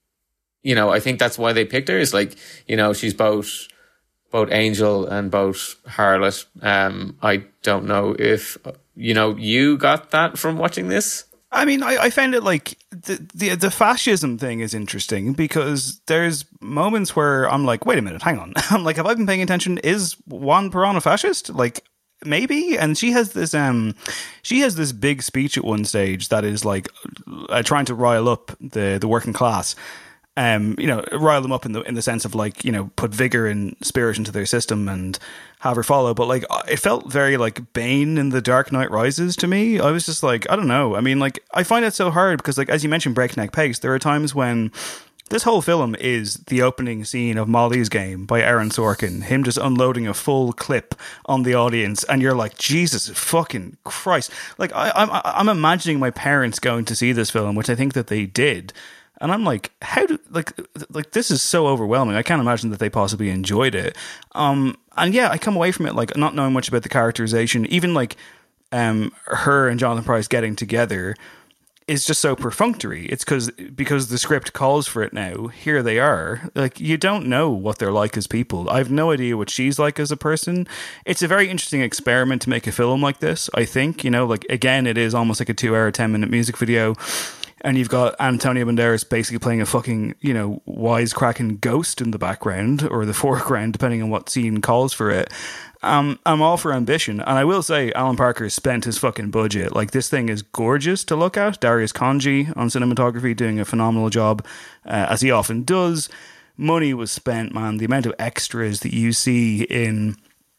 you know, I think that's why they picked her, is like, you know, she's both both angel and both harlot. Um, I don't know if, you know, you got that from watching this? I mean, I, I found it like the, the the fascism thing is interesting, because there's moments where I'm like, wait a minute, hang on. I'm like, have I been paying attention? Is Juan Perón a fascist? Like, maybe. And she has this um she has this big speech at one stage that is like uh, trying to rile up the the working class. Um, you know, rile them up in the in the sense of like, you know, put vigor and spirit into their system and have her follow. But like, it felt very like Bane in The Dark Knight Rises to me. I was just like, I don't know. I mean, like, I find it so hard because, like, as you mentioned, breakneck pace. There are times when this whole film is the opening scene of Molly's Game by Aaron Sorkin, him just unloading a full clip on the audience, and you're like, Jesus fucking Christ! Like, I, I'm I'm imagining my parents going to see this film, which I think that they did. And I'm like, how do like like this is so overwhelming. I can't imagine that they possibly enjoyed it. Um, and yeah, I come away from it like not knowing much about the characterization. Even like um, her and Jonathan Pryce getting together is just so perfunctory. It's because because the script calls for it now. Here they are. Like, you don't know what they're like as people. I have no idea what she's like as a person. It's a very interesting experiment to make a film like this, I think. You know, like, again, it is almost like a two-hour, ten-minute music video. And you've got Antonio Banderas basically playing a fucking, you know, wisecracking ghost in the background or the foreground, depending on what scene calls for it. Um, I'm all for ambition. And I will say, Alan Parker spent his fucking budget. Like, this thing is gorgeous to look at. Darius Khondji on cinematography doing a phenomenal job, uh, as he often does. Money was spent, man. The amount of extras that you see in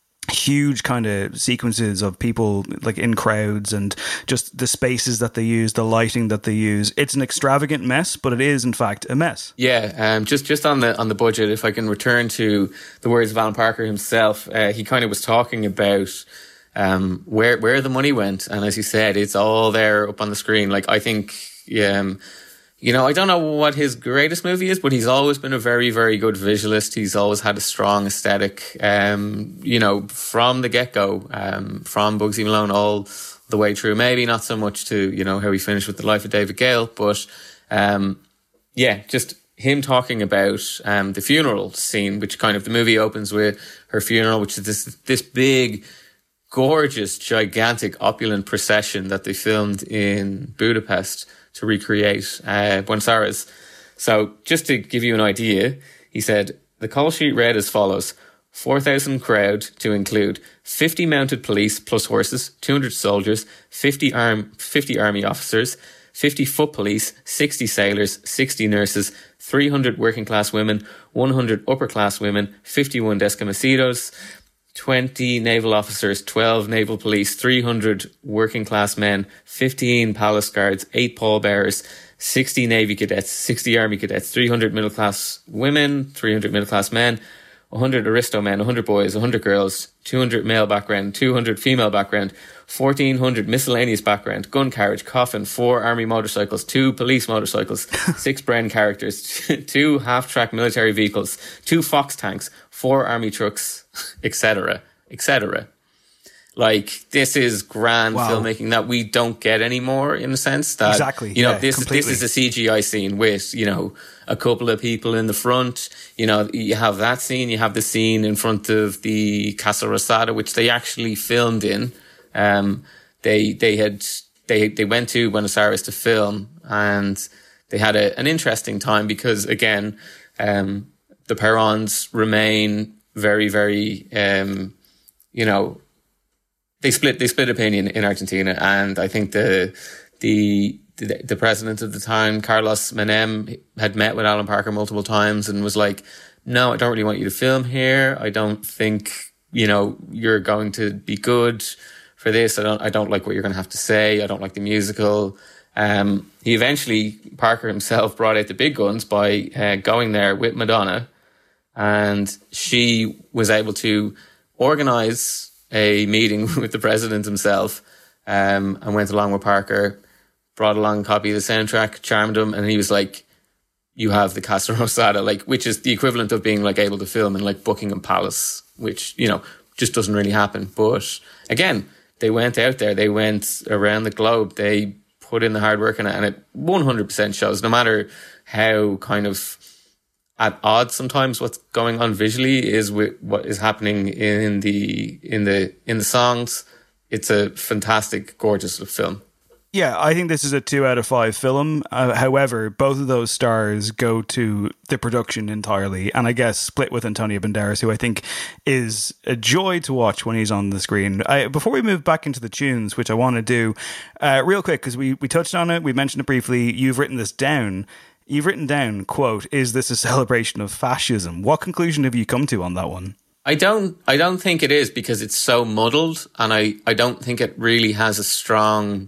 huge kind of sequences of people like in crowds and just the spaces that they use, the lighting that they use. It's an extravagant mess, but it is in fact a mess. Yeah, um, just just on the on the budget, if I can return to the words of Alan Parker himself, uh, he kind of was talking about um, where where the money went, and as you said, it's all there up on the screen. Like, I think, um, you know, I don't know what his greatest movie is, but he's always been a very, very good visualist. He's always had a strong aesthetic, um, you know, from the get-go, um, from Bugsy Malone all the way through. Maybe not so much to, you know, how he finished with The Life of David Gale, but, um, yeah, just him talking about um, the funeral scene, which kind of, the movie opens with her funeral, which is this this big, gorgeous, gigantic, opulent procession that they filmed in Budapest to recreate uh, Buenos Aires. So just to give you an idea, he said, the call sheet read as follows: four thousand crowd to include fifty mounted police plus horses, two hundred soldiers, fifty, arm, fifty army officers, fifty foot police, sixty sailors, sixty nurses, three hundred working class women, one hundred upper class women, fifty-one descomicidos, twenty naval officers, twelve naval police, three hundred working class men, fifteen palace guards, eight pallbearers, sixty Navy cadets, sixty Army cadets, three hundred middle class women, three hundred middle class men, one hundred aristo men, one hundred boys, one hundred girls, two hundred male background, two hundred female background, fourteen hundred miscellaneous background, gun carriage, coffin, four army motorcycles, two police motorcycles, six Bren characters, two half-track military vehicles, two Fox tanks, four army trucks, et cetera, et cetera. Like, this is grand wow. filmmaking that we don't get anymore, in a sense that, exactly. you know, yeah, this, completely. this is a C G I scene with, you know, a couple of people in the front. You know, you have that scene, you have the scene in front of the Casa Rosada, which they actually filmed in. Um, they, they had, they, they went to Buenos Aires to film, and they had a, an interesting time because, again, um, the Perrons remain very, very, um, you know, they split, they split opinion in Argentina. And I think the, the, the, the president of the time, Carlos Menem, had met with Alan Parker multiple times and was like, no, I don't really want you to film here. I don't think, you know, you're going to be good for this. I don't, I don't like what you're going to have to say. I don't like the musical. Um, he eventually, Parker himself, brought out the big guns by uh, going there with Madonna, and she was able to organize a meeting with the president himself, um, and went along with Parker, brought along a copy of the soundtrack, charmed him, and he was like, you have the Casa Rosada, like, which is the equivalent of being like able to film in like Buckingham Palace, which, you know, just doesn't really happen. But again, they went out there, they went around the globe, they put in the hard work in it, and it one hundred percent shows, no matter how kind of at odds sometimes what's going on visually is with what is happening in the in the in the songs. It's a fantastic, gorgeous film. Yeah, I think this is a two out of five film. Uh, however, both of those stars go to the production entirely, and I guess split with Antonio Banderas, who I think is a joy to watch when he's on the screen. I, before we move back into the tunes, which I want to do uh, real quick, because we, we touched on it, we mentioned it briefly, you've written this down. You've written down, quote, is this a celebration of fascism? What conclusion have you come to on that one? I don't I don't think it is, because it's so muddled, and I, I don't think it really has a strong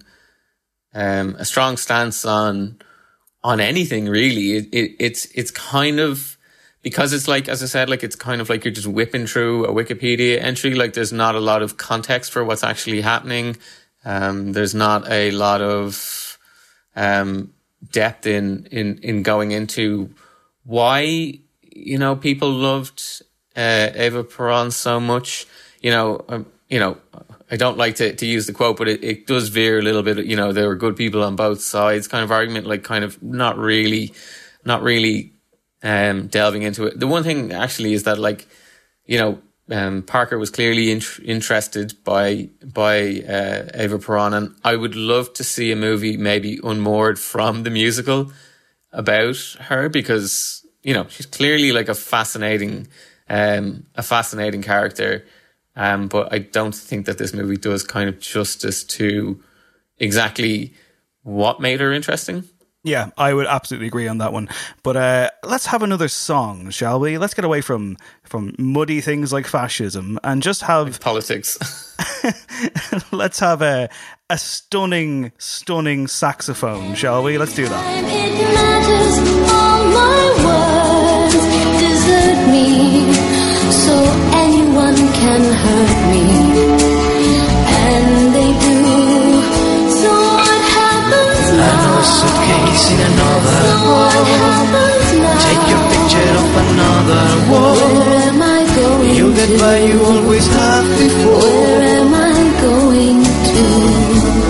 um, a strong stance on on anything, really. It, it it's it's kind of, because it's like, as I said, like it's kind of like you're just whipping through a Wikipedia entry. Like, there's not a lot of context for what's actually happening. Um, there's not a lot of um depth in, in, in going into why, you know, people loved uh, Eva Peron so much. You know, um, you know, I don't like to, to use the quote, but it, it does veer a little bit. You know, there were good people on both sides kind of argument, like kind of not really, not really um, delving into it. The one thing actually is that, like, you know, um, Parker was clearly in- interested by by uh, Eva Peron, and I would love to see a movie maybe unmoored from the musical about her, because, you know, she's clearly like a fascinating, um, a fascinating character. Um, but I don't think that this movie does kind of justice to exactly what made her interesting. Yeah, I would absolutely agree on that one. But uh, let's have another song, shall we? Let's get away from from muddy things like fascism and just have like politics. Let's have a a stunning, stunning saxophone, shall we? Let's do that. It matters, all my words desert me, so anyone can hurt me, and they do. So what happens now? I know a suitcase in another So what happens now? Take your picture of another wall. Where am I going You'll get to? by, you always have before. Where am I going to?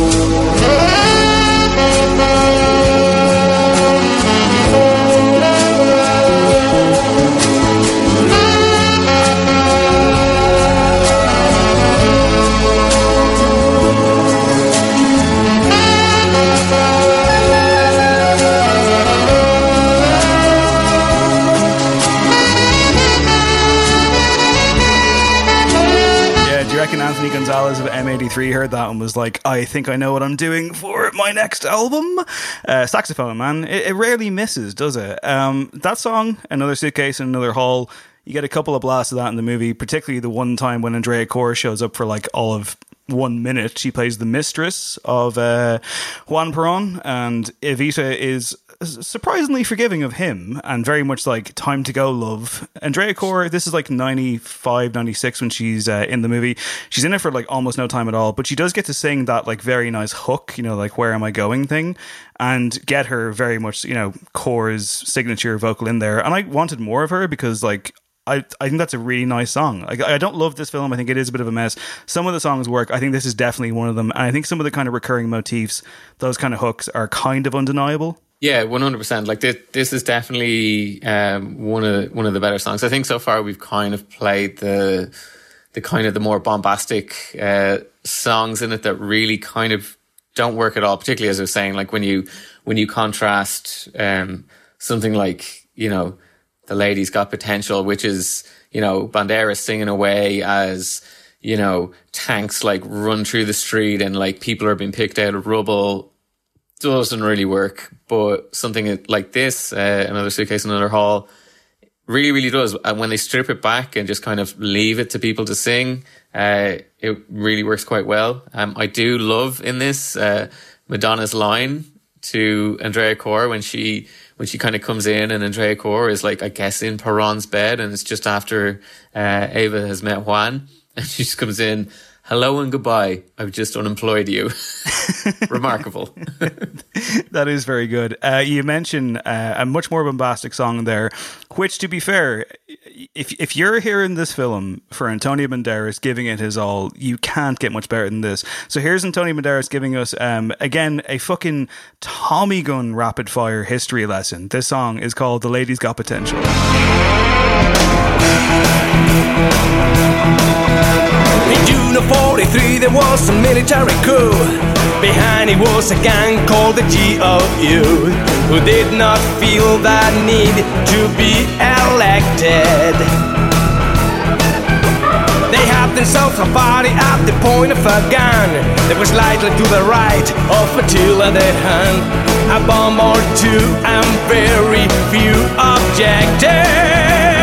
Anthony Gonzalez of M eighty-three heard that and was like, I think I know what I'm doing for my next album. Uh, saxophone, man. It, it rarely misses, does it? Um, that song, Another Suitcase in Another Hall, you get a couple of blasts of that in the movie, particularly the one time when Andrea Corr shows up for like all of one minute. She plays the mistress of uh, Juan Perón, and Evita is surprisingly forgiving of him and very much like time to go love. Andrea Corr, this is like ninety-five, ninety-six when she's uh, in the movie. She's in it for like almost no time at all, but she does get to sing that like very nice hook, you know, like where am I going thing, and get her very much, you know, Corr's signature vocal in there. And I wanted more of her because like I, I think that's a really nice song. Like, I don't love this film. I think it is a bit of a mess. Some of the songs work. I think this is definitely one of them. And I think some of the kind of recurring motifs, those kind of hooks are kind of undeniable. Yeah, one hundred percent. Like this, this is definitely um, one of one of the better songs. I think so far we've kind of played the the kind of the more bombastic uh, songs in it that really kind of don't work at all. Particularly as I was saying, like when you when you contrast um, something like, you know, The Lady's Got Potential, which is, you know, Banderas singing away as, you know, tanks like run through the street and like people are being picked out of rubble. Doesn't really work. But something like this, uh, Another Suitcase in Another Hall, really, really does. And when they strip it back and just kind of leave it to people to sing, uh, it really works quite well. Um, I do love in this uh, Madonna's line to Andrea Corr when she when she kind of comes in, and Andrea Corr is like, I guess, in Perón's bed, and it's just after uh, Eva has met Juan, and she just comes in, hello and goodbye, I've just unemployed you. Remarkable. That is very good. Uh, you mentioned uh, a much more bombastic song there, which, to be fair, if if you're hearing this film for Antonio Banderas giving it his all, you can't get much better than this. So here's Antonio Banderas giving us, um, again, a fucking Tommy gun rapid fire history lesson. This song is called The Lady's Got Potential. In June of forty-three there was a military coup. Behind it was a gang called the G O U, who did not feel that need to be elected. They had themselves a party at the point of a gun that was slightly to the right of Attila the Hun. A bomb or two and very few objected.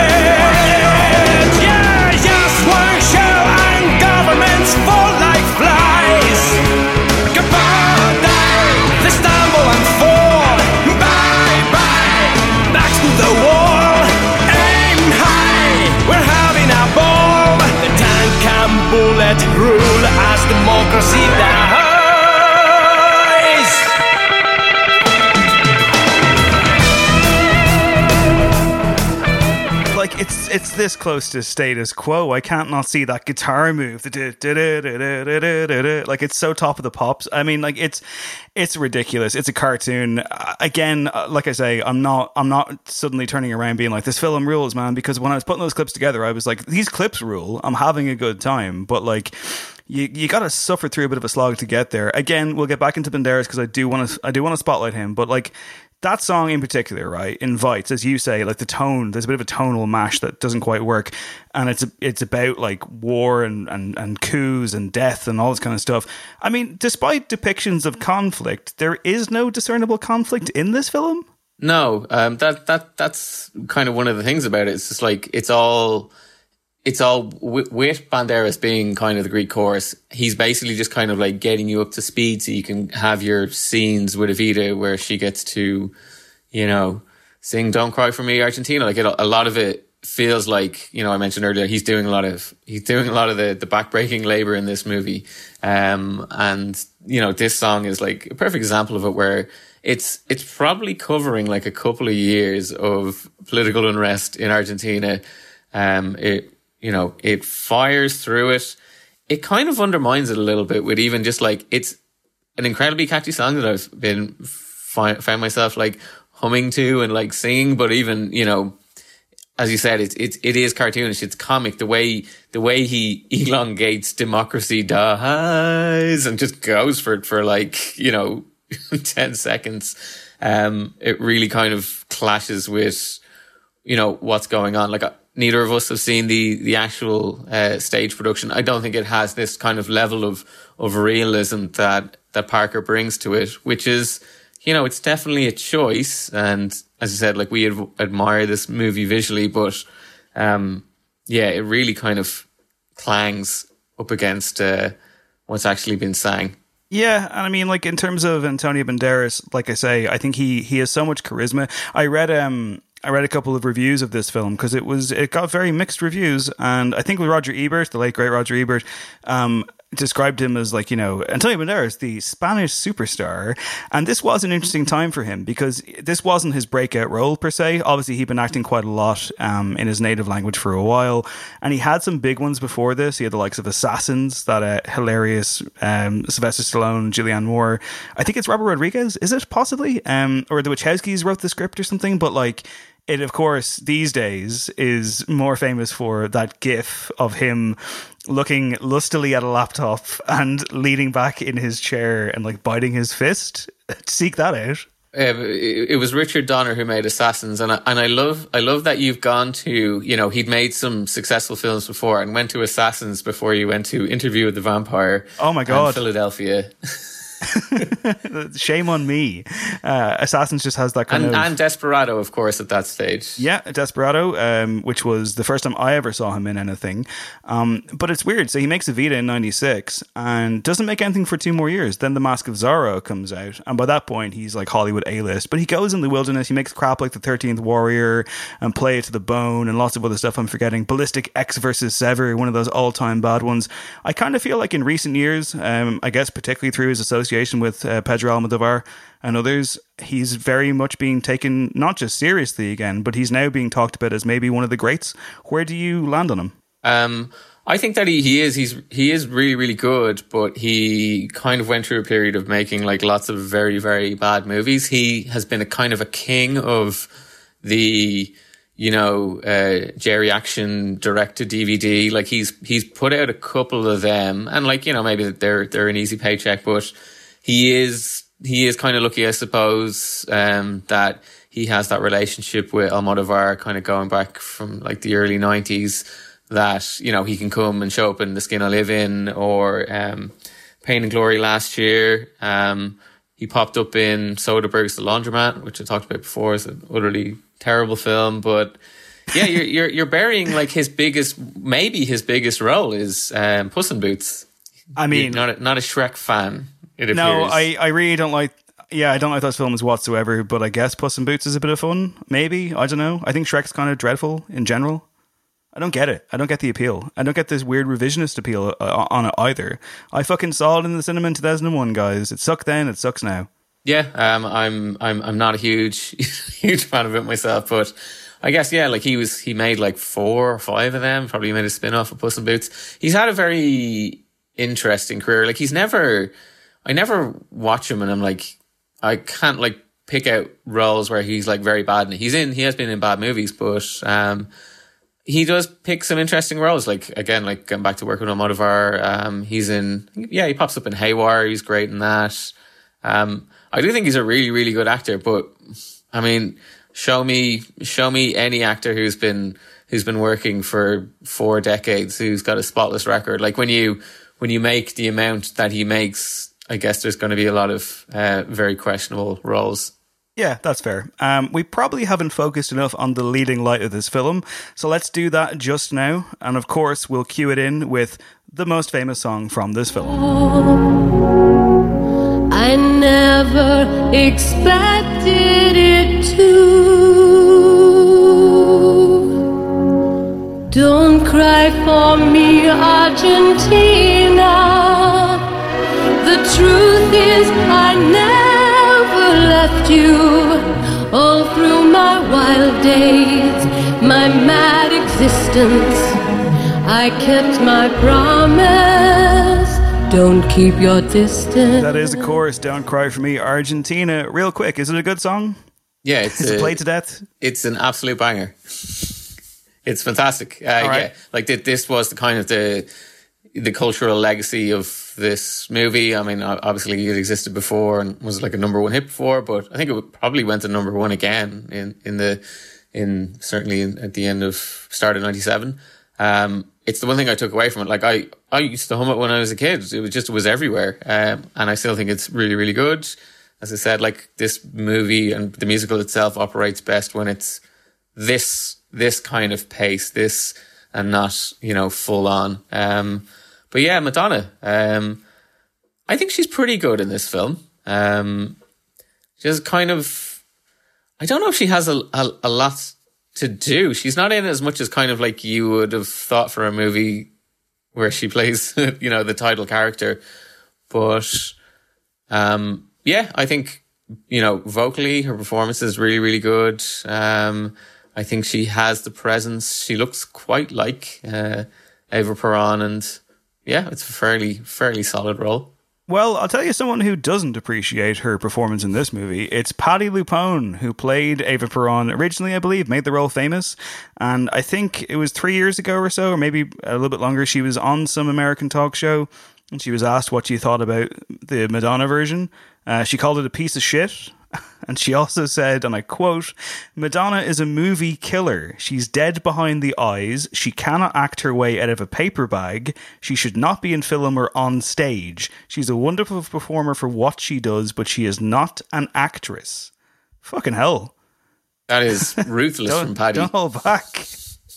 Fall like flies. Goodbye, they stumble and fall. Bye bye, backs to the wall. Aim high, we're having a ball. The tank and bullet rule as democracy dies. it's this close to status quo. I can't not see that guitar move. Like, it's so top of the pops. I mean, like, it's it's ridiculous. It's a cartoon. Again, like I say, I'm not I'm not suddenly turning around being like, this film rules, man, because when I was putting those clips together, I was like, these clips rule. I'm having a good time, but like, you you got to suffer through a bit of a slog to get there. Again, we'll get back into Banderas because I do want to I do want to spotlight him, but like, that song in particular, right, invites, as you say, like the tone, there's a bit of a tonal mash that doesn't quite work. And it's it's about like war and, and, and coups and death and all this kind of stuff. I mean, despite depictions of conflict, there is no discernible conflict in this film. No, um, that that that's kind of one of the things about it. It's just like, it's all... It's all with, with Banderas being kind of the Greek chorus. He's basically just kind of like getting you up to speed so you can have your scenes with Evita where she gets to, you know, sing "Don't Cry for Me, Argentina." Like, it, a lot of it feels like, you know, I mentioned earlier, he's doing a lot of he's doing a lot of the the backbreaking labor in this movie, um, and you know, this song is like a perfect example of it, where it's it's probably covering like a couple of years of political unrest in Argentina. Um, it. You know, it fires through it. It kind of undermines it a little bit with even just like, it's an incredibly catchy song that I've been fi- found myself like humming to and like singing. But even, you know, as you said, it's it's it is cartoonish. It's comic. The way the way he elongates "Democracy Dies" and just goes for it for like, you know, ten seconds. Um, it really kind of clashes with, you know, what's going on. Like, neither of us have seen the the actual uh, stage production. I don't think it has this kind of level of of realism that that Parker brings to it, which is, you know, it's definitely a choice. And as I said, like, we ad- admire this movie visually, but um, yeah, it really kind of clangs up against uh, what's actually been sang. Yeah, and I mean, like, in terms of Antonio Banderas, like I say, I think he he has so much charisma. I read um I read a couple of reviews of this film because it was it got very mixed reviews, and I think with Roger Ebert, the late great Roger Ebert, um, described him as, like, you know, Antonio Banderas, the Spanish superstar. And this was an interesting time for him because this wasn't his breakout role per se. Obviously, he'd been acting quite a lot um, in his native language for a while, and he had some big ones before this. He had the likes of Assassins, that uh, hilarious um, Sylvester Stallone, Julianne Moore. I think it's Robert Rodriguez, is it possibly? Um, or the Wachowskis wrote the script or something, but like, it, of course, these days is more famous for that gif of him looking lustily at a laptop and leaning back in his chair and like biting his fist. Seek that out. Uh, it, it was Richard Donner who made Assassins, and I, and I love I love that you've gone to, you know, he'd made some successful films before and went to Assassins before you went to Interview with the Vampire. Oh my God, Philadelphia. Shame on me. uh, Assassins just has that kind and, of and Desperado, of course, at that stage. Yeah, Desperado, um, which was the first time I ever saw him in anything. Um, but it's weird. So he makes Evita in ninety-six and doesn't make anything for two more years. Then The Mask of Zorro comes out, and by that point he's like Hollywood A-list. But he goes in the wilderness. He makes crap like The thirteenth Warrior and Play It to the Bone and lots of other stuff I'm forgetting. Ballistic X versus Sever, one of those all-time bad ones. I kind of feel like in recent years, um, I guess particularly through his association with uh, Pedro Almodovar and others, he's very much being taken not just seriously again, but he's now being talked about as maybe one of the greats. Where do you land on him? Um, I think that he, he is he's he is really, really good, but he kind of went through a period of making like lots of very, very bad movies. He has been a kind of a king of the, you know, uh, Jerry Action direct to D V D. Like, he's he's put out a couple of them, and like, you know, maybe they're they're an easy paycheck, but he is he is kind of lucky, I suppose, um, that he has that relationship with Almodovar, kind of going back from like the early nineties. That, you know, he can come and show up in The Skin I Live In or um, Pain and Glory last year. Um, he popped up in Soderbergh's The Laundromat, which I talked about before. It's an utterly terrible film, but yeah, you're you're you're burying like his biggest, maybe his biggest role is um, Puss in Boots. I mean, you're not a, not a Shrek fan. It appears. No, I, I really don't like. Yeah, I don't like those films whatsoever. But I guess Puss in Boots is a bit of fun. Maybe, I don't know. I think Shrek's kind of dreadful in general. I don't get it. I don't get the appeal. I don't get this weird revisionist appeal uh, on it either. I fucking saw it in the cinema in two thousand one, guys. It sucked then. It sucks now. Yeah, um, I'm I'm I'm not a huge huge fan of it myself, but I guess, yeah, like he was, he made like four or five of them, probably made a spin-off of Puss in Boots. He's had a very interesting career. Like he's never, I never watch him and I'm like, I can't like pick out roles where he's like very bad. And he's in, he has been in bad movies, but um, he does pick some interesting roles. Like again, like going back to work with Almodovar, um, he's in, yeah, he pops up in Haywire. He's great in that. Um, I do think he's a really, really good actor, but I mean, show me, show me any actor who's been, who's been working for four decades, who's got a spotless record. Like when you, when you make the amount that he makes, I guess there's going to be a lot of uh, very questionable roles. Yeah, that's fair. Um, we probably haven't focused enough on the leading light of this film, so let's do that just now. And of course, we'll cue it in with the most famous song from this film. I never expected it to. Don't cry for me, Argentina. The truth is I never left you. All through my wild days, my mad existence, I kept my promise. Don't keep your distance. That is, of course, Don't Cry For Me, Argentina. Real quick, is it a good song? Yeah, it's is a, it played to death? It's an absolute banger. It's fantastic. Uh, All right. Yeah, like th- this was the kind of the the cultural legacy of this movie. I mean, obviously it existed before and was like a number one hit before, but I think it probably went to number one again in in the in certainly in, at the end of start of ninety-seven. Um, it's the one thing I took away from it. Like I, I used to hum it when I was a kid. It was just, it was everywhere. Um, and I still think it's really, really good. As I said, like this movie and the musical itself operates best when it's this, this kind of pace, this and not, you know, full on. Um, but yeah, Madonna, um, I think she's pretty good in this film. Um, she's kind of, I don't know if she has a, a, a lot to do. She's not in as much as kind of like you would have thought for a movie where she plays, you know, the title character. But um, yeah, I think, you know, vocally her performance is really, really good. Um, I think she has the presence. She looks quite like uh, Eva Peron, and yeah, it's a fairly, fairly solid role. Well, I'll tell you someone who doesn't appreciate her performance in this movie. It's Patti LuPone, who played Eva Peron originally, I believe, made the role famous. And I think it was three years ago or so, or maybe a little bit longer, she was on some American talk show and she was asked what she thought about the Madonna version. Uh, she called it a piece of shit. And she also said, and I quote, "Madonna is a movie killer. She's dead behind the eyes. She cannot act her way out of a paper bag. She should not be in film or on stage. She's a wonderful performer for what she does, but she is not an actress." Fucking hell. That is ruthless from Paddy. Don't hold back.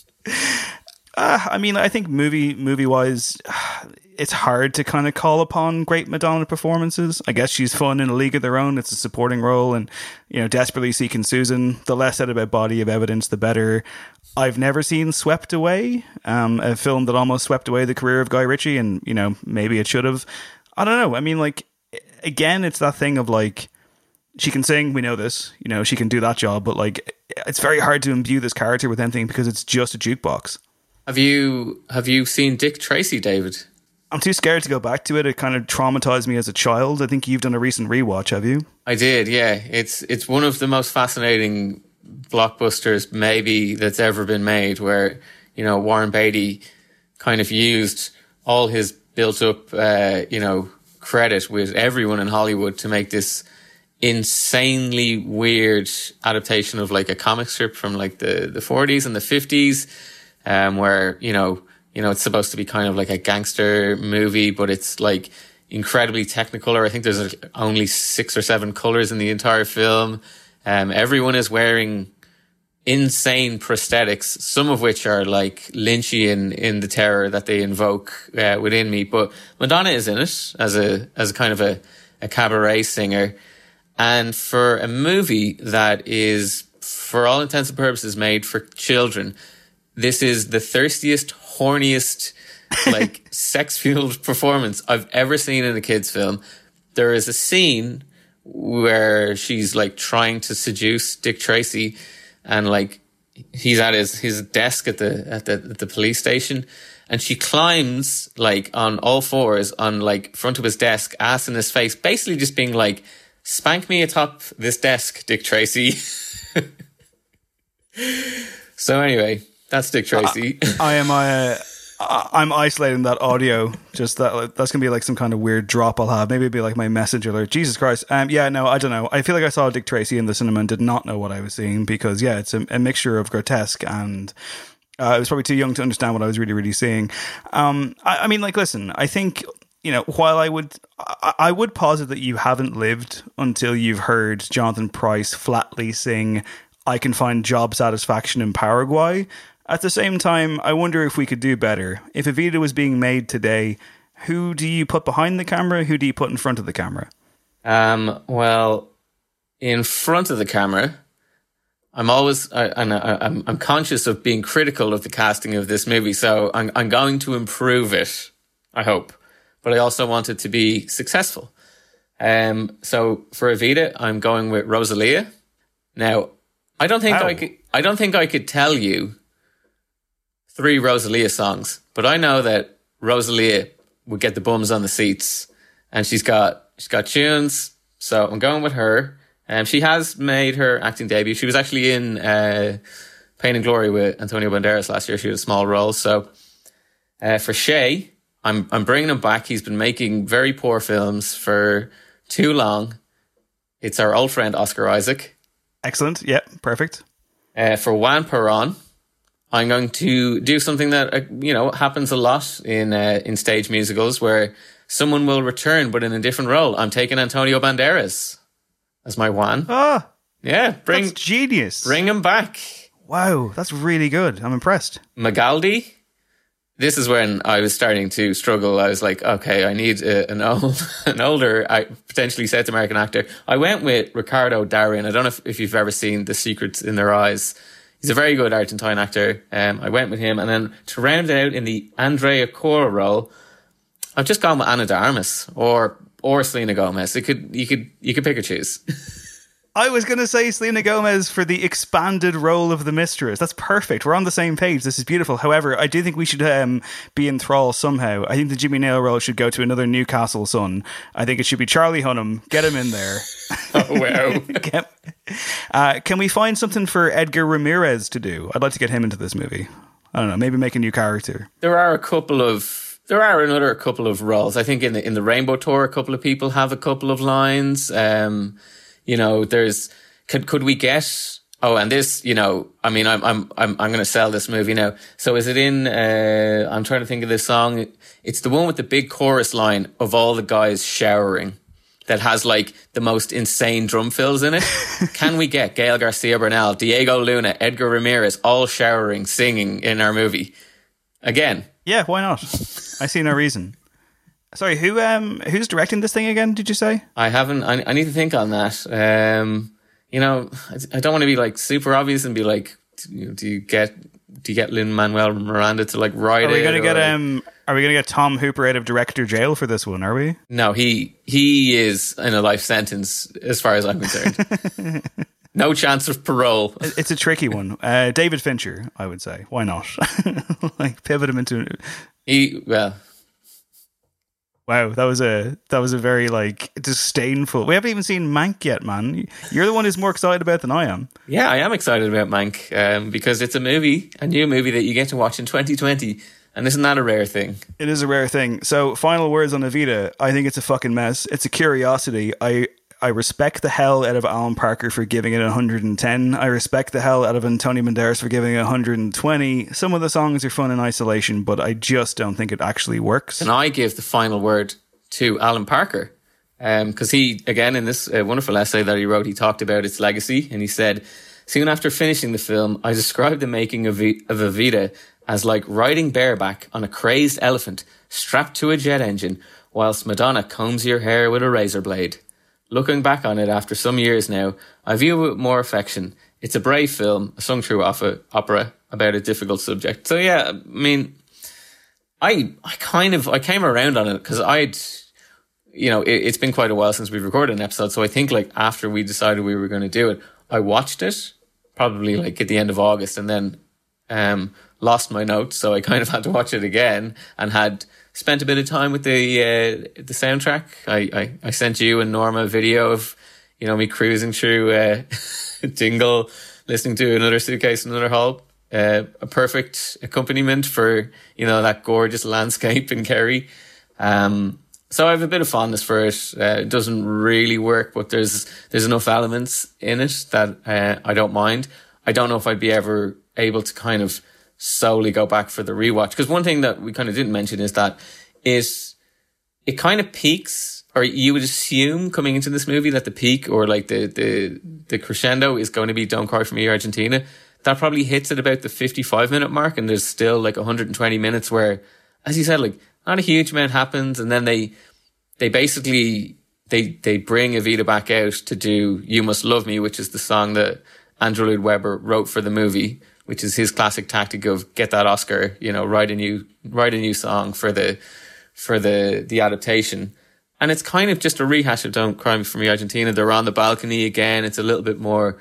Uh, I mean, I think movie movie wise, it's hard to kind of call upon great Madonna performances. I guess she's fun in A League of Their Own. It's a supporting role, and you know, Desperately Seeking Susan. The less said about Body of Evidence, the better. I've never seen Swept Away, um, a film that almost swept away the career of Guy Ritchie, and you know, maybe it should have. I don't know. I mean, like, again, it's that thing of like, she can sing, we know this, you know, she can do that job, but like, it's very hard to imbue this character with anything because it's just a jukebox. Have you have you seen Dick Tracy, David? I'm too scared to go back to it. It kind of traumatized me as a child. I think you've done a recent rewatch, have you? I did, yeah. It's it's one of the most fascinating blockbusters maybe that's ever been made, where, you know, Warren Beatty kind of used all his built up, uh, you know, credit with everyone in Hollywood to make this insanely weird adaptation of like a comic strip from like the, the forties and the fifties. Um, where, you know, you know, it's supposed to be kind of like a gangster movie, but it's like incredibly technicolor. I think there's like only six or seven colors in the entire film. Um, everyone is wearing insane prosthetics, some of which are like Lynchian in the terror that they invoke uh, within me. But Madonna is in it as a as a kind of a, a cabaret singer. And for a movie that is, for all intents and purposes, made for children, this is the thirstiest, horniest, like sex-fueled performance I've ever seen in a kid's film. There is a scene where she's like trying to seduce Dick Tracy, and like he's at his, his desk at the, at the, at the police station, and she climbs like on all fours on like front of his desk, ass in his face, basically just being like, spank me atop this desk, Dick Tracy. So anyway, that's Dick Tracy. I, I am uh, I'm isolating that audio. Just that that's gonna be like some kind of weird drop I'll have. Maybe it'd be like my message alert. Jesus Christ. Um, yeah, no, I don't know. I feel like I saw Dick Tracy in the cinema and did not know what I was seeing because yeah, it's a, a mixture of grotesque and. Uh, I was probably too young to understand what I was really, really seeing. Um, I, I mean, like, listen, I think. You know, while I would, I would posit that you haven't lived until you've heard Jonathan Pryce flatly sing, "I can find job satisfaction in Paraguay." At the same time, I wonder if we could do better. If Evita was being made today, who do you put behind the camera? Who do you put in front of the camera? Um, well, in front of the camera, I'm always, I, and I, I'm, I'm conscious of being critical of the casting of this movie, so I'm, I'm going to improve it. I hope. But I also want it to be successful. Um, so for Evita, I'm going with Rosalia. Now, I don't think Wow. I could. I don't think I could tell you three Rosalia songs, but I know that Rosalia would get the bums on the seats, and she's got she's got tunes. So I'm going with her. And um, she has made her acting debut. She was actually in uh, Pain and Glory with Antonio Banderas last year. She had a small role. So uh, for Shay. I'm I'm bringing him back. He's been making very poor films for too long. It's our old friend Oscar Isaac. Excellent. Yeah, perfect. Uh, for Juan Perón, I'm going to do something that uh, you know happens a lot in uh, in stage musicals, where someone will return but in a different role. I'm taking Antonio Banderas as my Juan. Ah, yeah, bring that's genius. Bring him back. Wow, that's really good. I'm impressed. Magaldi. This is when I was starting to struggle. I was like, okay, I need a, an old, an older, I, potentially South American actor. I went with Ricardo Darín. I don't know if, if you've ever seen The Secrets in Their Eyes. He's a very good Argentine actor. Um, I went with him. And then to round it out in the Andrea Cora role, I've just gone with Ana de Armas or, or Selena Gomez. It could, you could, you could pick or choose. I was going to say Selena Gomez for the expanded role of the mistress. That's perfect. We're on the same page. This is beautiful. However, I do think we should um, be in thrall somehow. I think the Jimmy Nail role should go to another Newcastle son. I think it should be Charlie Hunnam. Get him in there. Oh, wow. Get, uh, can we find something for Edgar Ramirez to do? I'd like to get him into this movie. I don't know. Maybe make a new character. There are a couple of... There are another couple of roles. I think in the in the Rainbow Tour, a couple of people have a couple of lines. Um... You know, there's could could we get oh and this, you know, I mean I'm I'm I'm I'm gonna sell this movie now. So is it in uh I'm trying to think of this song. It's the one with the big chorus line of all the guys showering that has like the most insane drum fills in it. Can we get Gael Garcia Bernal, Diego Luna, Edgar Ramirez all showering, singing in our movie? Again. Yeah, why not? I see no reason. Sorry, who um who's directing this thing again, did you say? I haven't, I, I need to think on that. Um, you know, I, I don't want to be like super obvious and be like, you know, do you get, do you get Lin-Manuel Miranda to like write it? Are we going to get, or, um, are we going to get Tom Hooper out of director jail for this one, are we? No, he, he is in a life sentence as far as I'm concerned. No chance of parole. It's a tricky one. Uh, David Fincher, I would say. Why not? Like pivot him into... He, well... Wow, that was a that was a very like disdainful. We haven't even seen Mank yet, man. You're the one who's more excited about than I am. Yeah, I am excited about Mank um, because it's a movie, a new movie that you get to watch in twenty twenty, and isn't that a rare thing? It is a rare thing. So, final words on Evita. I think it's a fucking mess. It's a curiosity. I I respect the hell out of Alan Parker for giving it one hundred ten. I respect the hell out of Antonio Banderas for giving it one hundred twenty. Some of the songs are fun in isolation, but I just don't think it actually works. And I give the final word to Alan Parker because um, he, again, in this uh, wonderful essay that he wrote, he talked about its legacy, and he said, soon after finishing the film, I described the making of, v- of Evita as like riding bareback on a crazed elephant strapped to a jet engine whilst Madonna combs your hair with a razor blade. Looking back on it after some years now, I view it with more affection. It's a brave film, a sung-through opera about a difficult subject. So yeah, I mean, I I kind of, I came around on it because I'd, you know, it, it's been quite a while since we've recorded an episode. So I think like after we decided we were going to do it, I watched it probably like at the end of August, and then um, lost my notes, so I kind of had to watch it again, and had spent a bit of time with the uh, the soundtrack. I, I, I sent you and Norma a video of, you know, me cruising through uh, Dingle, listening to Another Suitcase, Another Hole. Uh, a perfect accompaniment for, you know, that gorgeous landscape in Kerry. Um, so I have a bit of fondness for it. Uh, it doesn't really work, but there's there's enough elements in it that uh, I don't mind. I don't know if I'd be ever able to kind of solely go back for the rewatch, because one thing that we kind of didn't mention is that it it kind of peaks, or you would assume coming into this movie that the peak, or like the the the crescendo, is going to be Don't Cry For Me, Argentina. That probably hits at about the fifty-five minute mark, and there's still like one hundred twenty minutes where, as you said, like not a huge amount happens, and then they they basically they they bring Evita back out to do You Must Love Me, which is the song that Andrew Lloyd Webber wrote for the movie, which is his classic tactic of get that Oscar, you know, write a new write a new song for the for the the adaptation. And it's kind of just a rehash of Don't Cry For Me, Argentina. They're on the balcony again. It's a little bit more,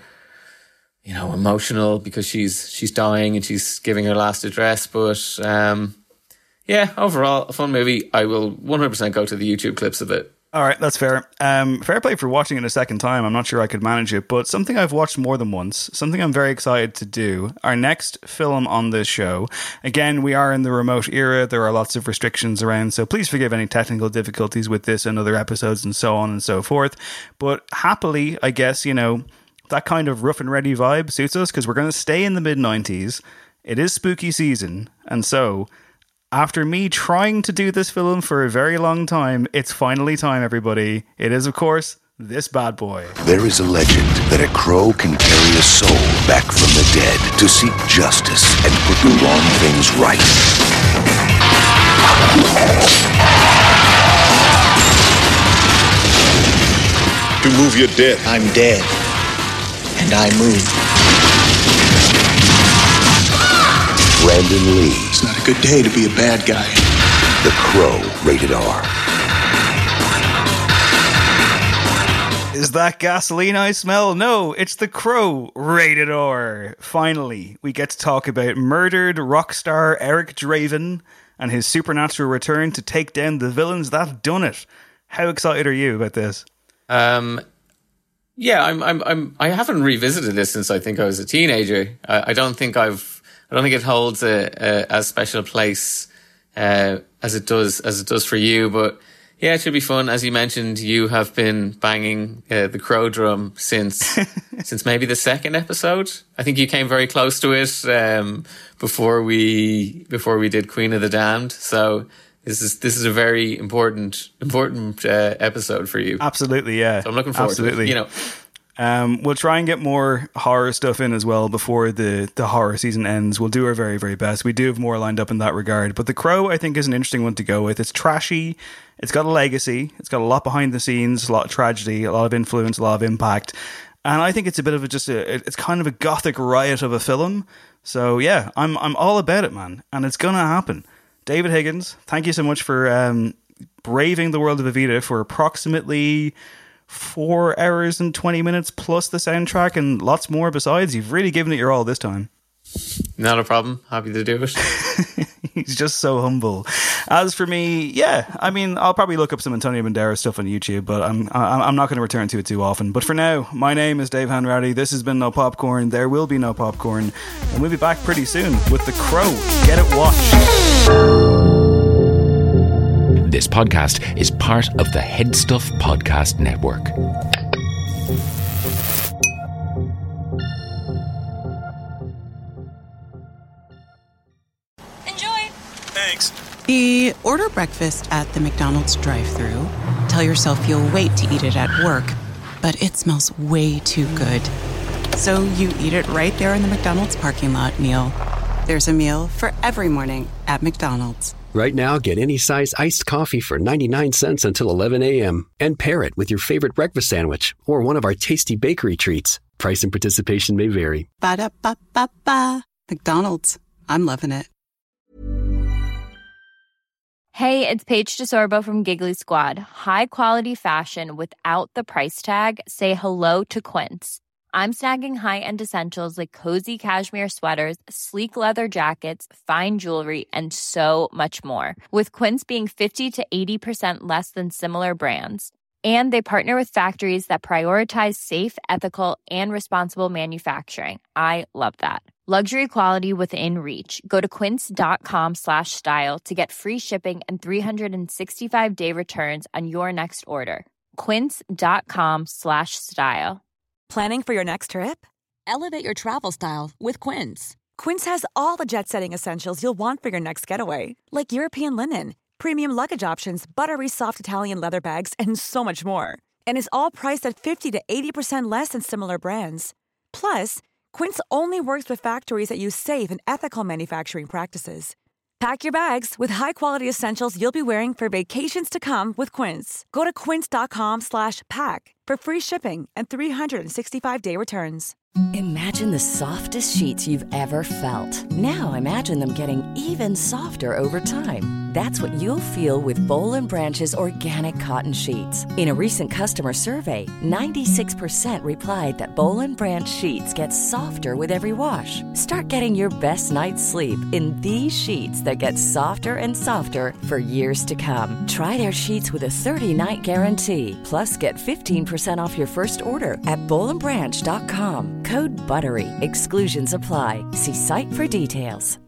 you know, emotional because she's she's dying and she's giving her last address. But um, yeah, overall, a fun movie. I will one hundred percent go to the YouTube clips of it. All right, that's fair. Um, fair play for watching it a second time. I'm not sure I could manage it, but something I've watched more than once, something I'm very excited to do. Our next film on this show, again, we are in the remote era. There are lots of restrictions around, so please forgive any technical difficulties with this and other episodes and so on and so forth. But happily, I guess, you know, that kind of rough and ready vibe suits us, because we're going to stay in the mid nineties. It is spooky season, and so after me trying to do this film for a very long time, it's finally time, everybody. It is, of course, this bad boy. There is a legend that a crow can carry a soul back from the dead to seek justice and put the wrong things right. To move, you're dead. I'm dead. And I move. Brandon Lee. It's not a good day to be a bad guy. The Crow, rated R. Is that gasoline I smell? No, it's The Crow, rated R. Finally, we get to talk about murdered rock star Eric Draven and his supernatural return to take down the villains that done it. How excited are you about this? Um, yeah, I'm, I'm, I'm, I haven't revisited this since I think I was a teenager. I, I don't think I've, I don't think it holds a, a as special a place uh, as it does as it does for you. But yeah, it should be fun. As you mentioned, you have been banging uh, the Crow drum since since maybe the second episode. I think you came very close to it um, before we before we did Queen of the Damned. So this is this is a very important important uh, episode for you. Absolutely, yeah. So I'm looking forward Absolutely. to it. You know. Um, we'll try and get more horror stuff in as well before the, the horror season ends. We'll do our very, very best. We do have more lined up in that regard. But The Crow, I think, is an interesting one to go with. It's trashy. It's got a legacy. It's got a lot behind the scenes, a lot of tragedy, a lot of influence, a lot of impact. And I think it's a bit of a just a, it's kind of a gothic riot of a film. So yeah, I'm I'm all about it, man. And it's going to happen. David Higgins, thank you so much for um, braving the world of Evita for approximately four hours and twenty minutes plus the soundtrack and lots more besides. You've really given it your all this time. Not a problem. Happy to do it. He's just so humble. As for me, yeah, I mean, I'll probably look up some Antonio Banderas stuff on YouTube, but I'm I'm not going to return to it too often. But for now, my name is Dave Hanratty. This has been No Popcorn. There will be no popcorn, and we'll be back pretty soon with The Crow. Get it watched. This podcast is part of the Head Stuff Podcast Network. Enjoy! Thanks. The order breakfast at the McDonald's drive-thru. Tell yourself you'll wait to eat it at work, but it smells way too good. So you eat it right there in the McDonald's parking lot meal. There's a meal for every morning at McDonald's. Right now, get any size iced coffee for ninety-nine cents until eleven a.m. and pair it with your favorite breakfast sandwich or one of our tasty bakery treats. Price and participation may vary. Ba-da-ba-ba-ba. McDonald's. I'm loving it. Hey, it's Paige DeSorbo from Giggly Squad. High quality fashion without the price tag. Say hello to Quince. I'm snagging high-end essentials like cozy cashmere sweaters, sleek leather jackets, fine jewelry, and so much more. With Quince being fifty to eighty percent less than similar brands. And they partner with factories that prioritize safe, ethical, and responsible manufacturing. I love that. Luxury quality within reach. Go to quince.com slash style to get free shipping and three sixty-five day returns on your next order. Quince.com slash style. Planning for your next trip? Elevate your travel style with Quince. Quince has all the jet-setting essentials you'll want for your next getaway, like European linen, premium luggage options, buttery soft Italian leather bags, and so much more. And is all priced at fifty to eighty percent less than similar brands. Plus, Quince only works with factories that use safe and ethical manufacturing practices. Pack your bags with high-quality essentials you'll be wearing for vacations to come with Quince. Go to quince.com slash pack for free shipping and three sixty-five day returns. Imagine the softest sheets you've ever felt. Now imagine them getting even softer over time. That's what you'll feel with Boll and Branch's organic cotton sheets. In a recent customer survey, ninety-six percent replied that Boll and Branch sheets get softer with every wash. Start getting your best night's sleep in these sheets that get softer and softer for years to come. Try their sheets with a thirty-night guarantee. Plus, get fifteen percent off your first order at boll and branch dot com. Code BUTTERY. Exclusions apply. See site for details.